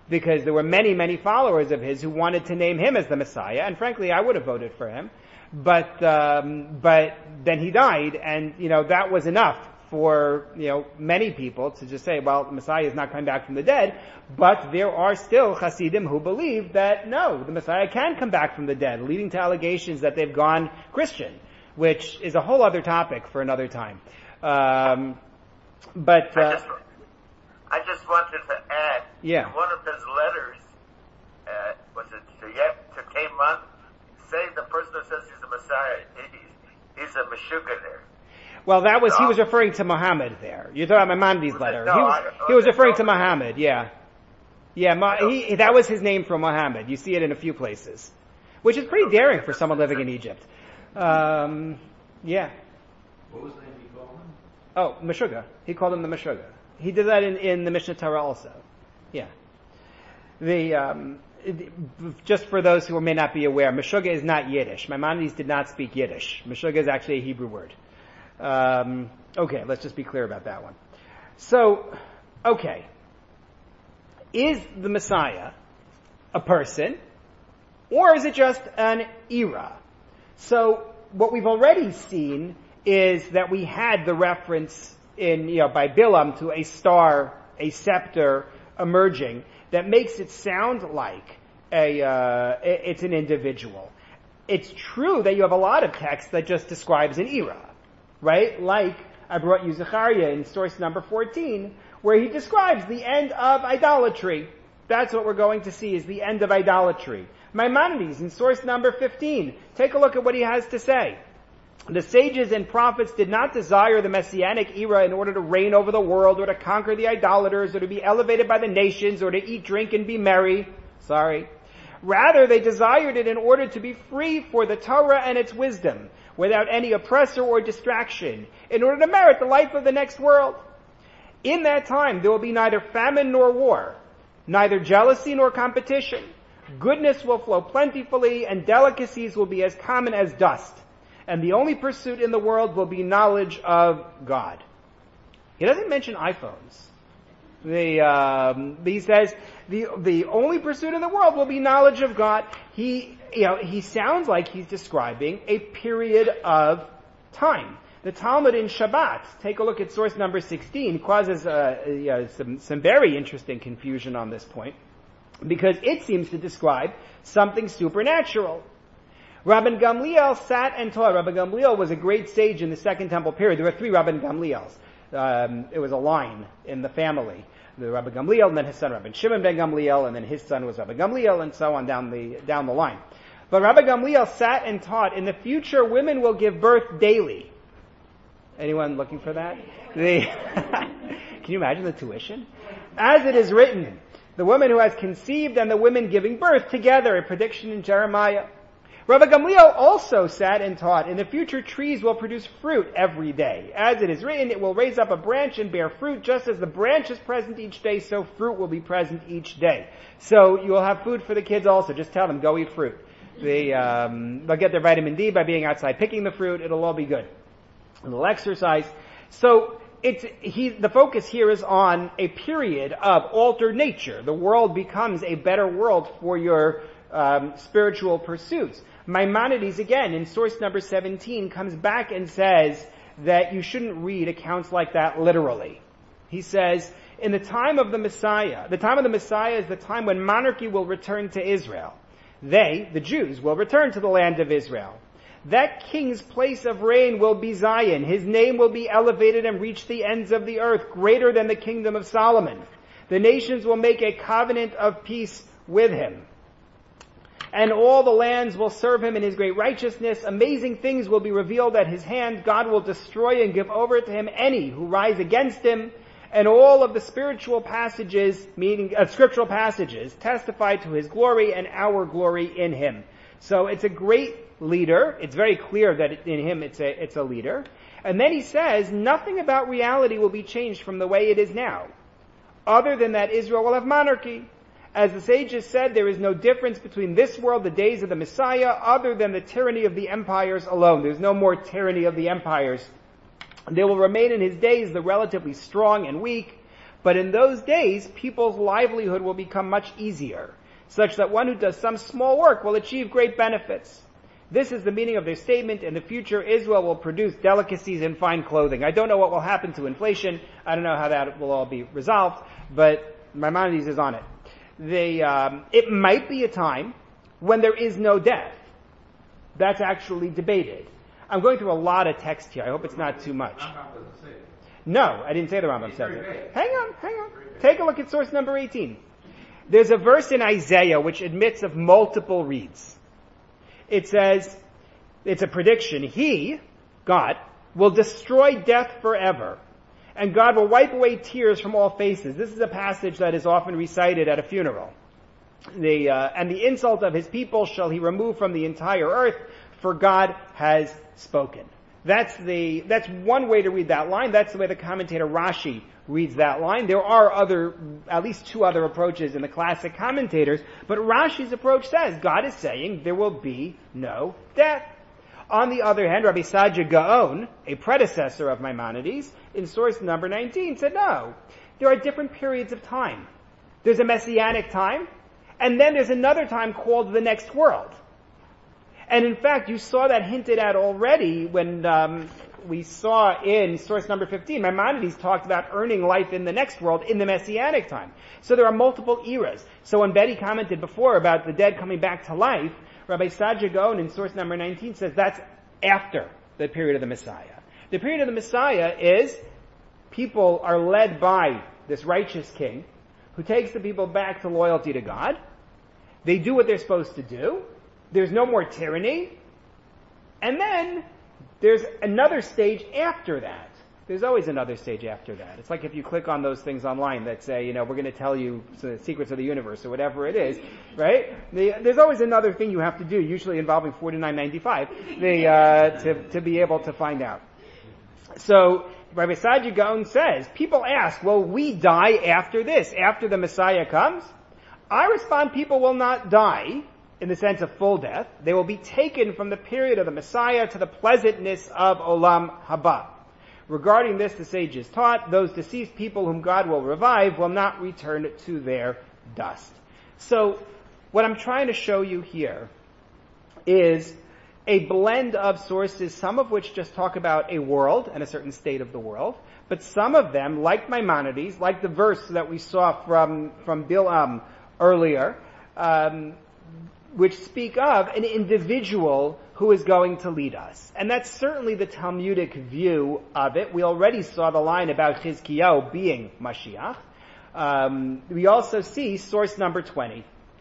because there were many, many followers of his who wanted to name him as the Messiah, and frankly, I would have voted for him. But, um, but then he died, and, you know, that was enough for, you know, many people to just say, well, the Messiah is not coming back from the dead, but there are still Hasidim who believe that, no, the Messiah can come back from the dead, leading to allegations that they've gone Christian, which is a whole other topic for another time. Um, but, uh, I just, I just wanted to add, yeah. in one of his letters, uh, was it to Yep, to Taman, say the person who says he's the Messiah, he's, he's a Meshuggah there. Well, that was, he was referring to Muhammad there. You're talking about Maimonides' letter. No, he was, I, he was referring to Muhammad, yeah. Yeah, Ma, he, that was his name for Muhammad. You see it in a few places. Which is pretty daring for someone living in Egypt. Um, yeah. What was the name he called him? Oh, Meshuggah. He called him the Meshuggah. He did that in, in the Mishnah Torah also. Yeah. The, um, just for those who may not be aware, Meshuggah is not Yiddish. Maimonides did not speak Yiddish. Meshuggah is actually a Hebrew word. Um, okay, let's just be clear about that one. So, okay. Is the Messiah a person, or is it just an era? So, what we've already seen is that we had the reference in, you know, by Bilam to a star, a scepter emerging that makes it sound like a, uh, it's an individual. It's true that you have a lot of text that just describes an era. Right? Like, I brought you Zechariah in source number fourteen, where he describes the end of idolatry. That's what we're going to see, is the end of idolatry. Maimonides in source number fifteen, take a look at what he has to say. The sages and prophets did not desire the Messianic era in order to reign over the world, or to conquer the idolaters, or to be elevated by the nations, or to eat, drink, and be merry. Sorry. Rather, they desired it in order to be free for the Torah and its wisdom, without any oppressor or distraction, in order to merit the life of the next world. In that time, there will be neither famine nor war, neither jealousy nor competition. Goodness will flow plentifully, and delicacies will be as common as dust. And the only pursuit in the world will be knowledge of God. He doesn't mention iPhones. The, um, he says the the only pursuit in the world will be knowledge of God. He, you know, he sounds like he's describing a period of time. The Talmud in Shabbat, take a look at source number sixteen, causes uh, you know, some some very interesting confusion on this point, because it seems to describe something supernatural. Rabban Gamliel sat and taught. Rabban Gamliel was a great sage in the Second Temple period. There were three Rabban Gamliels. Um, it was a line in the family. The Rabban Gamliel, and then his son Rabban Shimon ben Gamliel, and then his son was Rabban Gamliel, and so on down the down the line. But Rabban Gamliel sat and taught, in the future women will give birth daily. Anyone looking for that? The Can you imagine the tuition? As it is written, the woman who has conceived and the women giving birth together, a prediction in Jeremiah. Rabban Gamliel also sat and taught, in the future trees will produce fruit every day. As it is written, it will raise up a branch and bear fruit, just as the branch is present each day, so fruit will be present each day. So you will have food for the kids also. Just tell them, go eat fruit. They, um, they'll get their vitamin D by being outside picking the fruit. It'll all be good. And they'll exercise. So it's, he, the focus here is on a period of altered nature. The world becomes a better world for your um, spiritual pursuits. Maimonides, again, in source number seventeen, comes back and says that you shouldn't read accounts like that literally. He says, in the time of the Messiah, the time of the Messiah is the time when monarchy will return to Israel. They, the Jews, will return to the land of Israel. That king's place of reign will be Zion. His name will be elevated and reach the ends of the earth, greater than the kingdom of Solomon. The nations will make a covenant of peace with him. And all the lands will serve him in his great righteousness. Amazing things will be revealed at his hand. God will destroy and give over to him any who rise against him. And all of the spiritual passages, meaning uh, scriptural passages, testify to his glory and our glory in him. So it's a great leader. It's very clear that in him it's a, it's a leader. And then he says, nothing about reality will be changed from the way it is now, other than that Israel will have monarchy. As the sages said, there is no difference between this world, the days of the Messiah, other than the tyranny of the empires alone. There's no more tyranny of the empires. There will remain in his days the relatively strong and weak, But in those days, people's livelihood will become much easier, such that one who does some small work will achieve great benefits. This is the meaning of their statement. In the future, Israel will produce delicacies and fine clothing. I don't know what will happen to inflation. I don't know how that will all be resolved, but Maimonides is on it. They, um, it might be a time when there is no death. That's actually debated. I'm going through a lot of text here. I hope it's not too much. Rambam doesn't say it. No, I didn't say the Rambam It's said very it. vague. Hang on, hang on. Take a look at source number eighteen. There's a verse in Isaiah which admits of multiple reads. It says, it's a prediction, He, God, will destroy death forever, and God will wipe away tears from all faces. This is a passage that is often recited at a funeral. The, uh, and the insult of His people shall He remove from the entire earth, for God has spoken. That's the, that's one way to read that line. That's the way the commentator Rashi reads that line. There are other, at least two other approaches in the classic commentators, but Rashi's approach says God is saying there will be no death. On the other hand, Rabbi Sadia Gaon, a predecessor of Maimonides, in source number nineteen, said no. There are different periods of time. There's a messianic time, and then there's another time called the next world. And in fact, you saw that hinted at already when um, we saw in source number fifteen, Maimonides talked about earning life in the next world in the Messianic time. So there are multiple eras. So when Betty commented before about the dead coming back to life, Rabbi Sadia Gaon in source number nineteen says that's after the period of the Messiah. The period of the Messiah is people are led by this righteous king who takes the people back to loyalty to God. They do what they're supposed to do. There's no more tyranny. And then there's another stage after that. There's always another stage after that. It's like if you click on those things online that say, you know, we're going to tell you the secrets of the universe or whatever it is, right? The, there's always another thing you have to do, usually involving forty-nine ninety-five, the, uh, to, to be able to find out. So, Rabbi Sadia Gaon says, people ask, will we die after this, after the Messiah comes? I respond, people will not die in the sense of full death. They will be taken from the period of the Messiah to the pleasantness of Olam Haba. Regarding this, the sages taught, those deceased people whom God will revive will not return to their dust. So, what I'm trying to show you here is a blend of sources, some of which just talk about a world and a certain state of the world, but some of them, like Maimonides, like the verse that we saw from, from Bilam earlier, um, which speak of an individual who is going to lead us. And that's certainly the Talmudic view of it. We already saw the line about Chizkiyahu being Mashiach. Um, we also see source number twenty.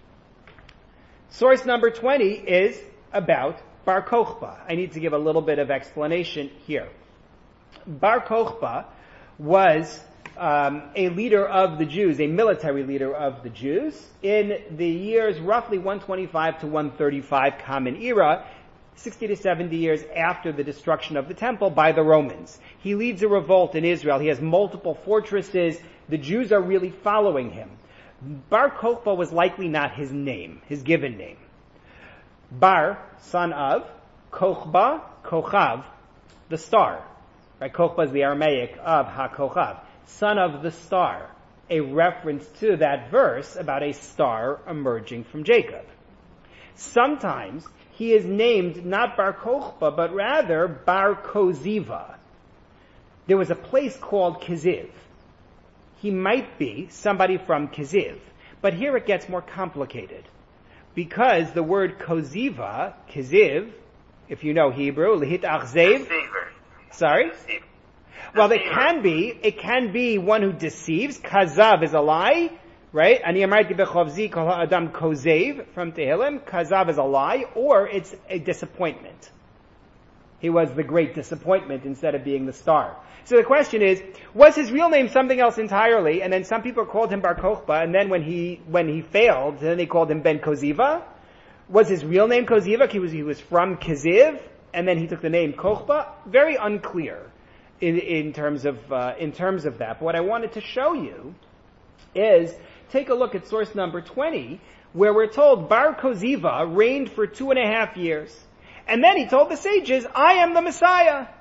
Source number twenty is about Bar Kokhba. I need to give a little bit of explanation here. Bar Kokhba was um, a leader of the Jews, a military leader of the Jews, in the years roughly one twenty-five to one thirty-five Common Era, sixty to seventy years after the destruction of the temple by the Romans. He leads a revolt in Israel. He has multiple fortresses. The Jews are really following him. Bar Kokhba was likely not his name, his given name. Bar, son of, Kokhba, Kochav, the star. Right? Kokhba is the Aramaic of HaKochav, son of the star. A reference to that verse about a star emerging from Jacob. Sometimes he is named not Bar Kokhba, but rather Bar Koziva. There was a place called Kiziv. He might be somebody from Kiziv. But here it gets more complicated. Because the word Koziva, Kiziv, if you know Hebrew, Lihit Achzev. Deceiver. Sorry? Deceiver. Well, it can be, it can be one who deceives. Kazav is a lie, right? Ani amarti bechovzi kol ha'adam kozev from Tehillim. Kazav is a lie, or it's a disappointment. He was the great disappointment instead of being the star. So the question is, was his real name something else entirely, and then some people called him Bar Kokhba, and then when he, when he failed, then they called him Ben Koziva? Was his real name Koziva? He was, he was from Kiziv, and then he took the name Kokhba? Very unclear in, in terms of, uh, in terms of that. But what I wanted to show you is, take a look at source number twenty, where we're told Bar Koziva reigned for two and a half years. And then he told the sages, I am the Messiah.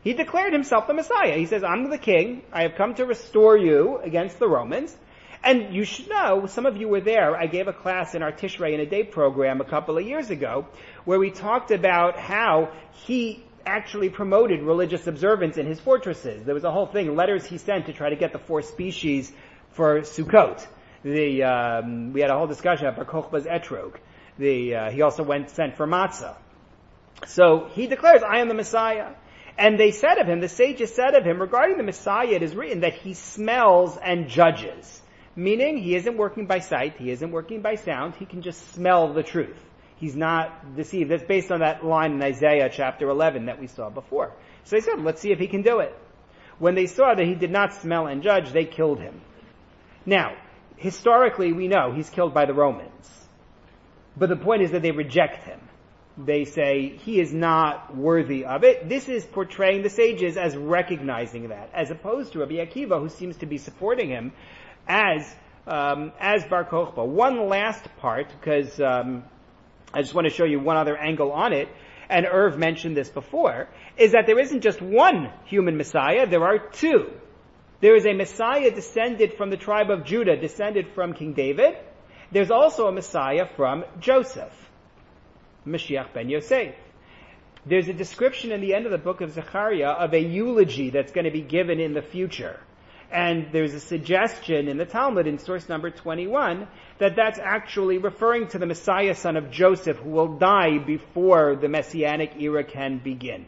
He declared himself the Messiah. He says, I'm the king. I have come to restore you against the Romans. And you should know, some of you were there, I gave a class in our Tishrei in a Day program a couple of years ago, where we talked about how he actually promoted religious observance in his fortresses. There was a whole thing, letters he sent to try to get the four species for Sukkot. The, um, we had a whole discussion about Bar Kochba's etrog. The, uh, he also went, sent for matzah. So he declares, I am the Messiah. And they said of him, the sages said of him, regarding the Messiah, it is written that he smells and judges. Meaning, he isn't working by sight, he isn't working by sound, he can just smell the truth. He's not deceived. That's based on that line in Isaiah chapter eleven that we saw before. So they said, let's see if he can do it. When they saw that he did not smell and judge, they killed him. Now, historically we know he's killed by the Romans. But the point is that they reject him. They say he is not worthy of it. This is portraying the sages as recognizing that, as opposed to Rabbi Akiva, who seems to be supporting him as um, as Bar Kochba. One last part, because um, I just want to show you one other angle on it, and Irv mentioned this before, is that there isn't just one human Messiah, there are two. There is a Messiah descended from the tribe of Judah, descended from King David. There's also a Messiah from Joseph, Mashiach ben Yosef. There's a description in the end of the book of Zechariah of a eulogy that's going to be given in the future. And there's a suggestion in the Talmud in source number twenty-one that that's actually referring to the Messiah, son of Joseph, who will die before the Messianic era can begin.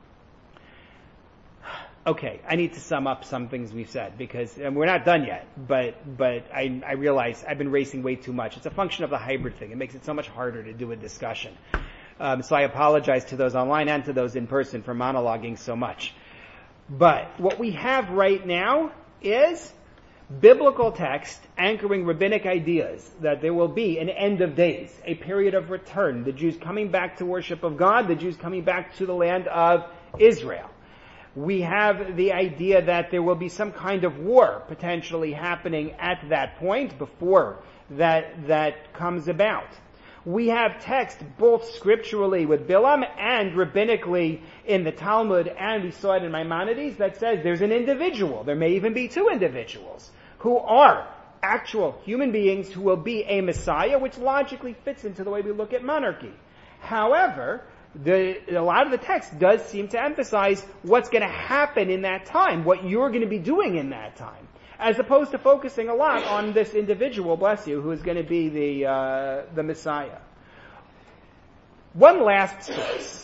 Okay, I need to sum up some things we've said, because and we're not done yet, but but I, I realize I've been racing way too much. It's a function of the hybrid thing. It makes it so much harder to do a discussion. Um, so I apologize to those online and to those in person for monologuing so much. But what we have right now is biblical text anchoring rabbinic ideas that there will be an end of days, a period of return, the Jews coming back to worship of God, the Jews coming back to the land of Israel. We have the idea that there will be some kind of war potentially happening at that point before that, that comes about. We have text both scripturally with Bilam and rabbinically in the Talmud, and we saw it in Maimonides, that says there's an individual, there may even be two individuals, who are actual human beings who will be a Messiah, which logically fits into the way we look at monarchy. However, The, a lot of the text does seem to emphasize what's going to happen in that time, what you're going to be doing in that time, as opposed to focusing a lot on this individual, bless you, who is going to be the uh, the Messiah. One last source,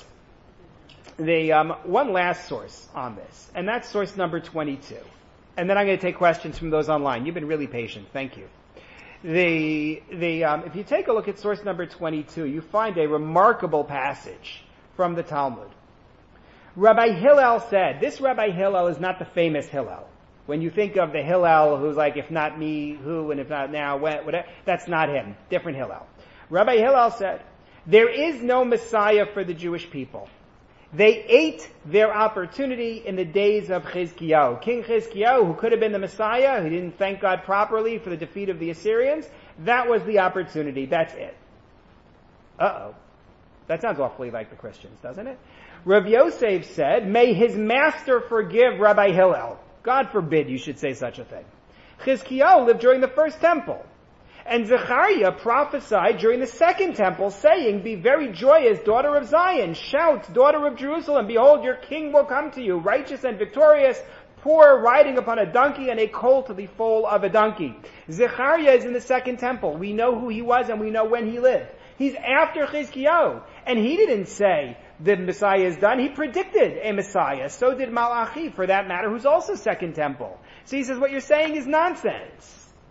the um, one last source on this, and that's source number twenty-two. And then I'm going to take questions from those online. You've been really patient. Thank you. The, the, um, if you take a look at source number twenty-two, you find a remarkable passage from the Talmud. Rabbi Hillel said, this Rabbi Hillel is not the famous Hillel. When you think of the Hillel who's like, if not me, who, and if not now, when, whatever, that's not him. Different Hillel. Rabbi Hillel said, there is no Messiah for the Jewish people. They ate their opportunity in the days of Chizkiyahu. King Chizkiyahu, who could have been the Messiah, who didn't thank God properly for the defeat of the Assyrians, that was the opportunity. That's it. Uh-oh. That sounds awfully like the Christians, doesn't it? Rav Yosef said, may his master forgive Rabbi Hillel. God forbid you should say such a thing. Chizkiyahu lived during the first temple. And Zechariah prophesied during the second temple, saying, be very joyous, daughter of Zion. Shout, daughter of Jerusalem. Behold, your king will come to you, righteous and victorious, poor, riding upon a donkey, and a colt to the foal of a donkey. Zechariah is in the second temple. We know who he was and we know when he lived. He's after Chizkiyahu. And he didn't say the Messiah is done. He predicted a Messiah. So did Malachi, for that matter, who's also second temple. So he says, what you're saying is nonsense.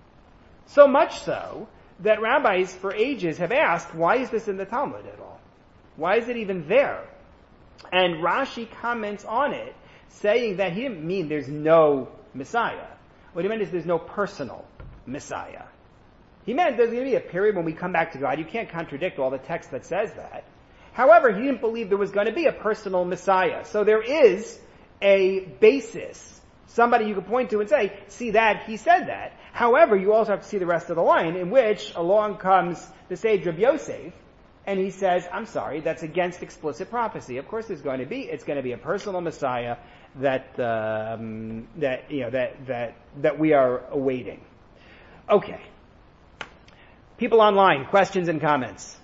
So much so that rabbis for ages have asked, why is this in the Talmud at all? Why is it even there? And Rashi comments on it, saying that he didn't mean there's no Messiah. What he meant is there's no personal Messiah. He meant there's going to be a period when we come back to God. You can't contradict all the text that says that. However, he didn't believe there was going to be a personal Messiah. So there is a basis, somebody you could point to and say, see that, he said that. However, you also have to see the rest of the line, in which along comes the sage Reb Yosef, And he says, I'm sorry, that's against explicit prophecy. Of course there's going to be. It's going to be a personal Messiah that, um, that, you know, that, that, that we are awaiting. Okay. People online, questions and comments.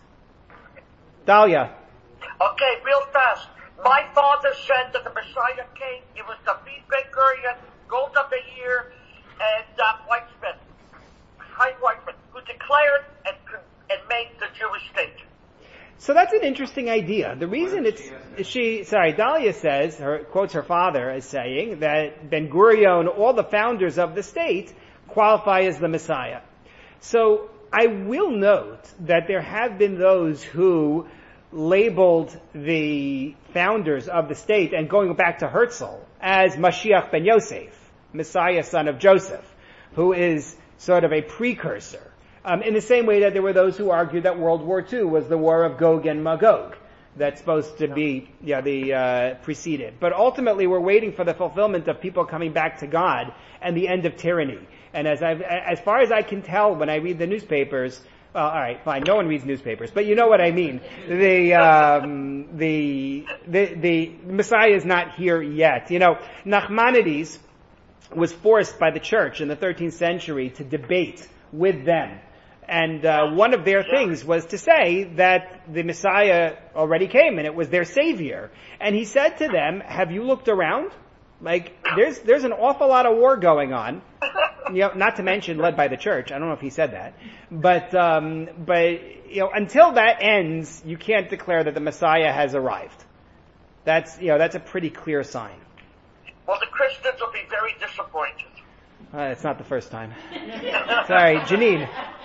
Dahlia. Okay, real fast. My father said that the Messiah came. It was David Ben-Gurion, Gold of the Year, and uh, Weizmann, Chaim Weizmann, who declared and, and made the Jewish state. So that's an interesting idea. The reason it's, she, sorry, Dahlia says, her, quotes her father as saying that Ben-Gurion, all the founders of the state, qualify as the Messiah. So I will note that there have been those who labeled the founders of the state, and going back to Herzl, as Mashiach ben Yosef, Messiah son of Joseph, who is sort of a precursor. Um, in the same way that there were those who argued that World War Two was the war of Gog and Magog, that's supposed to be, yeah, the, uh, preceded. But ultimately we're waiting for the fulfillment of people coming back to God and the end of tyranny. And as I've, as far as I can tell when I read the newspapers, well, alright, fine, no one reads newspapers, but you know what I mean. The, um, the, the, the Messiah is not here yet. You know, Nachmanides was forced by the church in the thirteenth century to debate with them. And uh, one of their things was to say that the Messiah already came and it was their savior. And he said to them, have you looked around? Like, there's there's an awful lot of war going on. You know, not to mention led by the church. I don't know if he said that. But, um, but, you know, until that ends, you can't declare that the Messiah has arrived. That's, you know, that's a pretty clear sign. Well, the Christians will be very disappointed. Uh, it's not the first time. Sorry, Janine.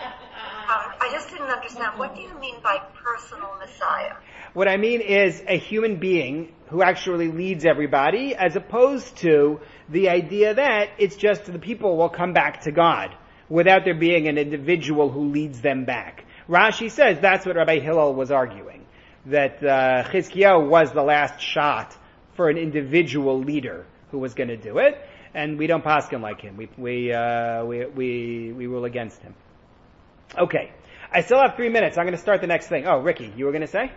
Um, I just didn't understand. What do you mean by personal Messiah? What I mean is a human being who actually leads everybody, as opposed to the idea that it's just the people will come back to God without there being an individual who leads them back. Rashi says that's what Rabbi Hillel was arguing, that uh, Chizkiyahu was the last shot for an individual leader who was going to do it, and we don't paskin like him. We we uh, we we we rule against him. Okay, I still have three minutes. I'm going to start the next thing. Oh, Ricky, you were going to say?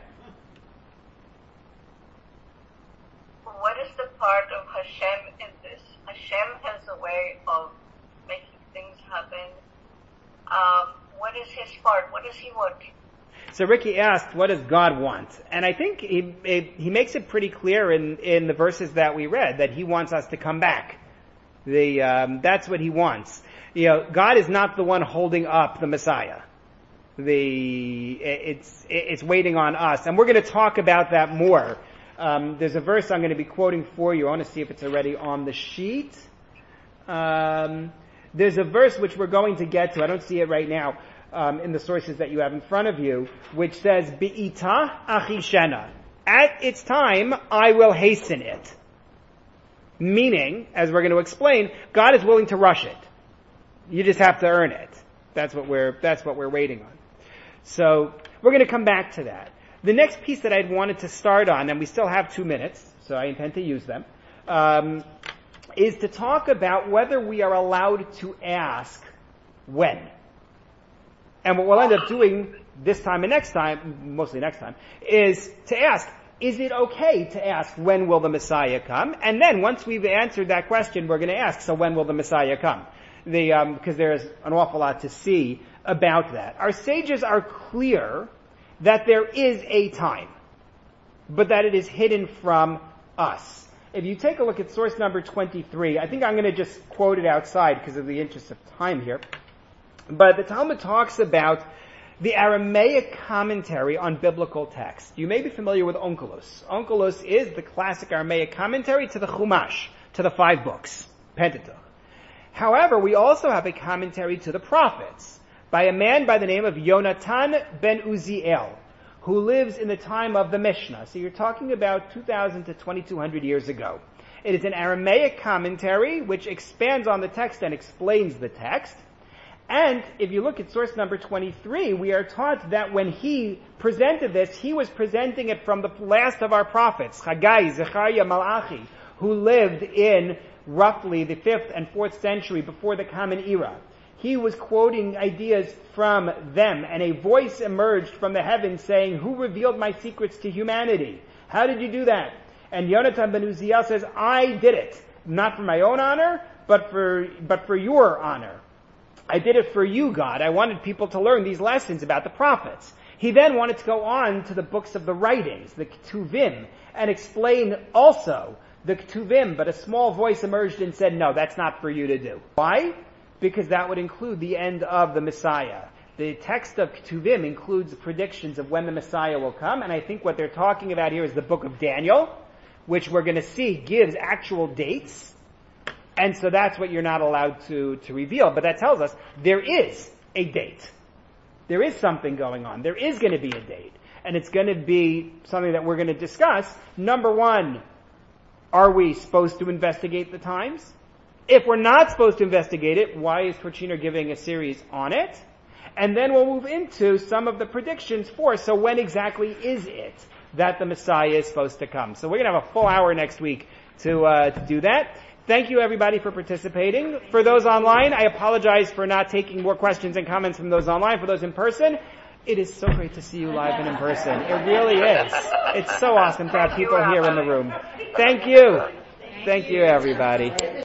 What is the part of Hashem in this? Hashem has a way of making things happen. Um, what is his part? What does he want? So Ricky asked, what does God want? And I think he it, he makes it pretty clear in, in the verses that we read that he wants us to come back. The um, that's what he wants. You know, God is not the one holding up the Messiah. The it's it's waiting on us, and we're going to talk about that more. Um, there's a verse I'm going to be quoting for you. I want to see if it's already on the sheet. Um, there's a verse which we're going to get to. I don't see it right now um, in the sources that you have in front of you, which says, "Be'ita achishena." At its time, I will hasten it. Meaning, as we're going to explain, God is willing to rush it. You just have to earn it. That's what we're, that's what we're waiting on. So, we're going to come back to that. The next piece that I'd wanted to start on, and we still have two minutes, so I intend to use them, um, is to talk about whether we are allowed to ask when. And what we'll end up doing this time and next time, mostly next time, is to ask, is it okay to ask when will the Messiah come? And then once we've answered that question, we're going to ask, so when will the Messiah come? The, um, because there's an awful lot to see about that. Our sages are clear that there is a time, but that it is hidden from us. If you take a look at source number twenty-three, I think I'm going to just quote it outside because of the interest of time here. But the Talmud talks about the Aramaic commentary on biblical text. You may be familiar with Onkelos. Onkelos is the classic Aramaic commentary to the Chumash, to the five books, Pentateuch. However, we also have a commentary to the prophets by a man by the name of Yonatan ben Uziel, who lives in the time of the Mishnah. So you're talking about two thousand to twenty-two hundred years ago. It is an Aramaic commentary which expands on the text and explains the text. And if you look at source number twenty-three, we are taught that when he presented this, he was presenting it from the last of our prophets, Haggai, Zechariah, Malachi, who lived in roughly the fifth and fourth century before the Common Era. He was quoting ideas from them, and a voice emerged from the heavens saying, who revealed my secrets to humanity? How did you do that? And Yonatan ben Uziel says, I did it, not for my own honor, but for, but for your honor. I did it for you, God. I wanted people to learn these lessons about the prophets. He then wanted to go on to the books of the writings, the Ketuvim, and explain also the Ketuvim, but a small voice emerged and said, no, that's not for you to do. Why? Because that would include the end of the Messiah. The text of Ketuvim includes predictions of when the Messiah will come, and I think what they're talking about here is the book of Daniel, which we're going to see gives actual dates, and so that's what you're not allowed to, to reveal. But that tells us there is a date. There is something going on. There is going to be a date. And it's going to be something that we're going to discuss. Number one, are we supposed to investigate the times? If we're not supposed to investigate it, why is Torchiner giving a series on it? And then we'll move into some of the predictions for, so when exactly is it that the Messiah is supposed to come? So we're going to have a full hour next week to, uh, to do that. Thank you everybody for participating. For those online, I apologize for not taking more questions and comments from those online. For those in person, it is so great to see you live and in person. It really is. It's so awesome to have people here in the room. Thank you. Thank you everybody.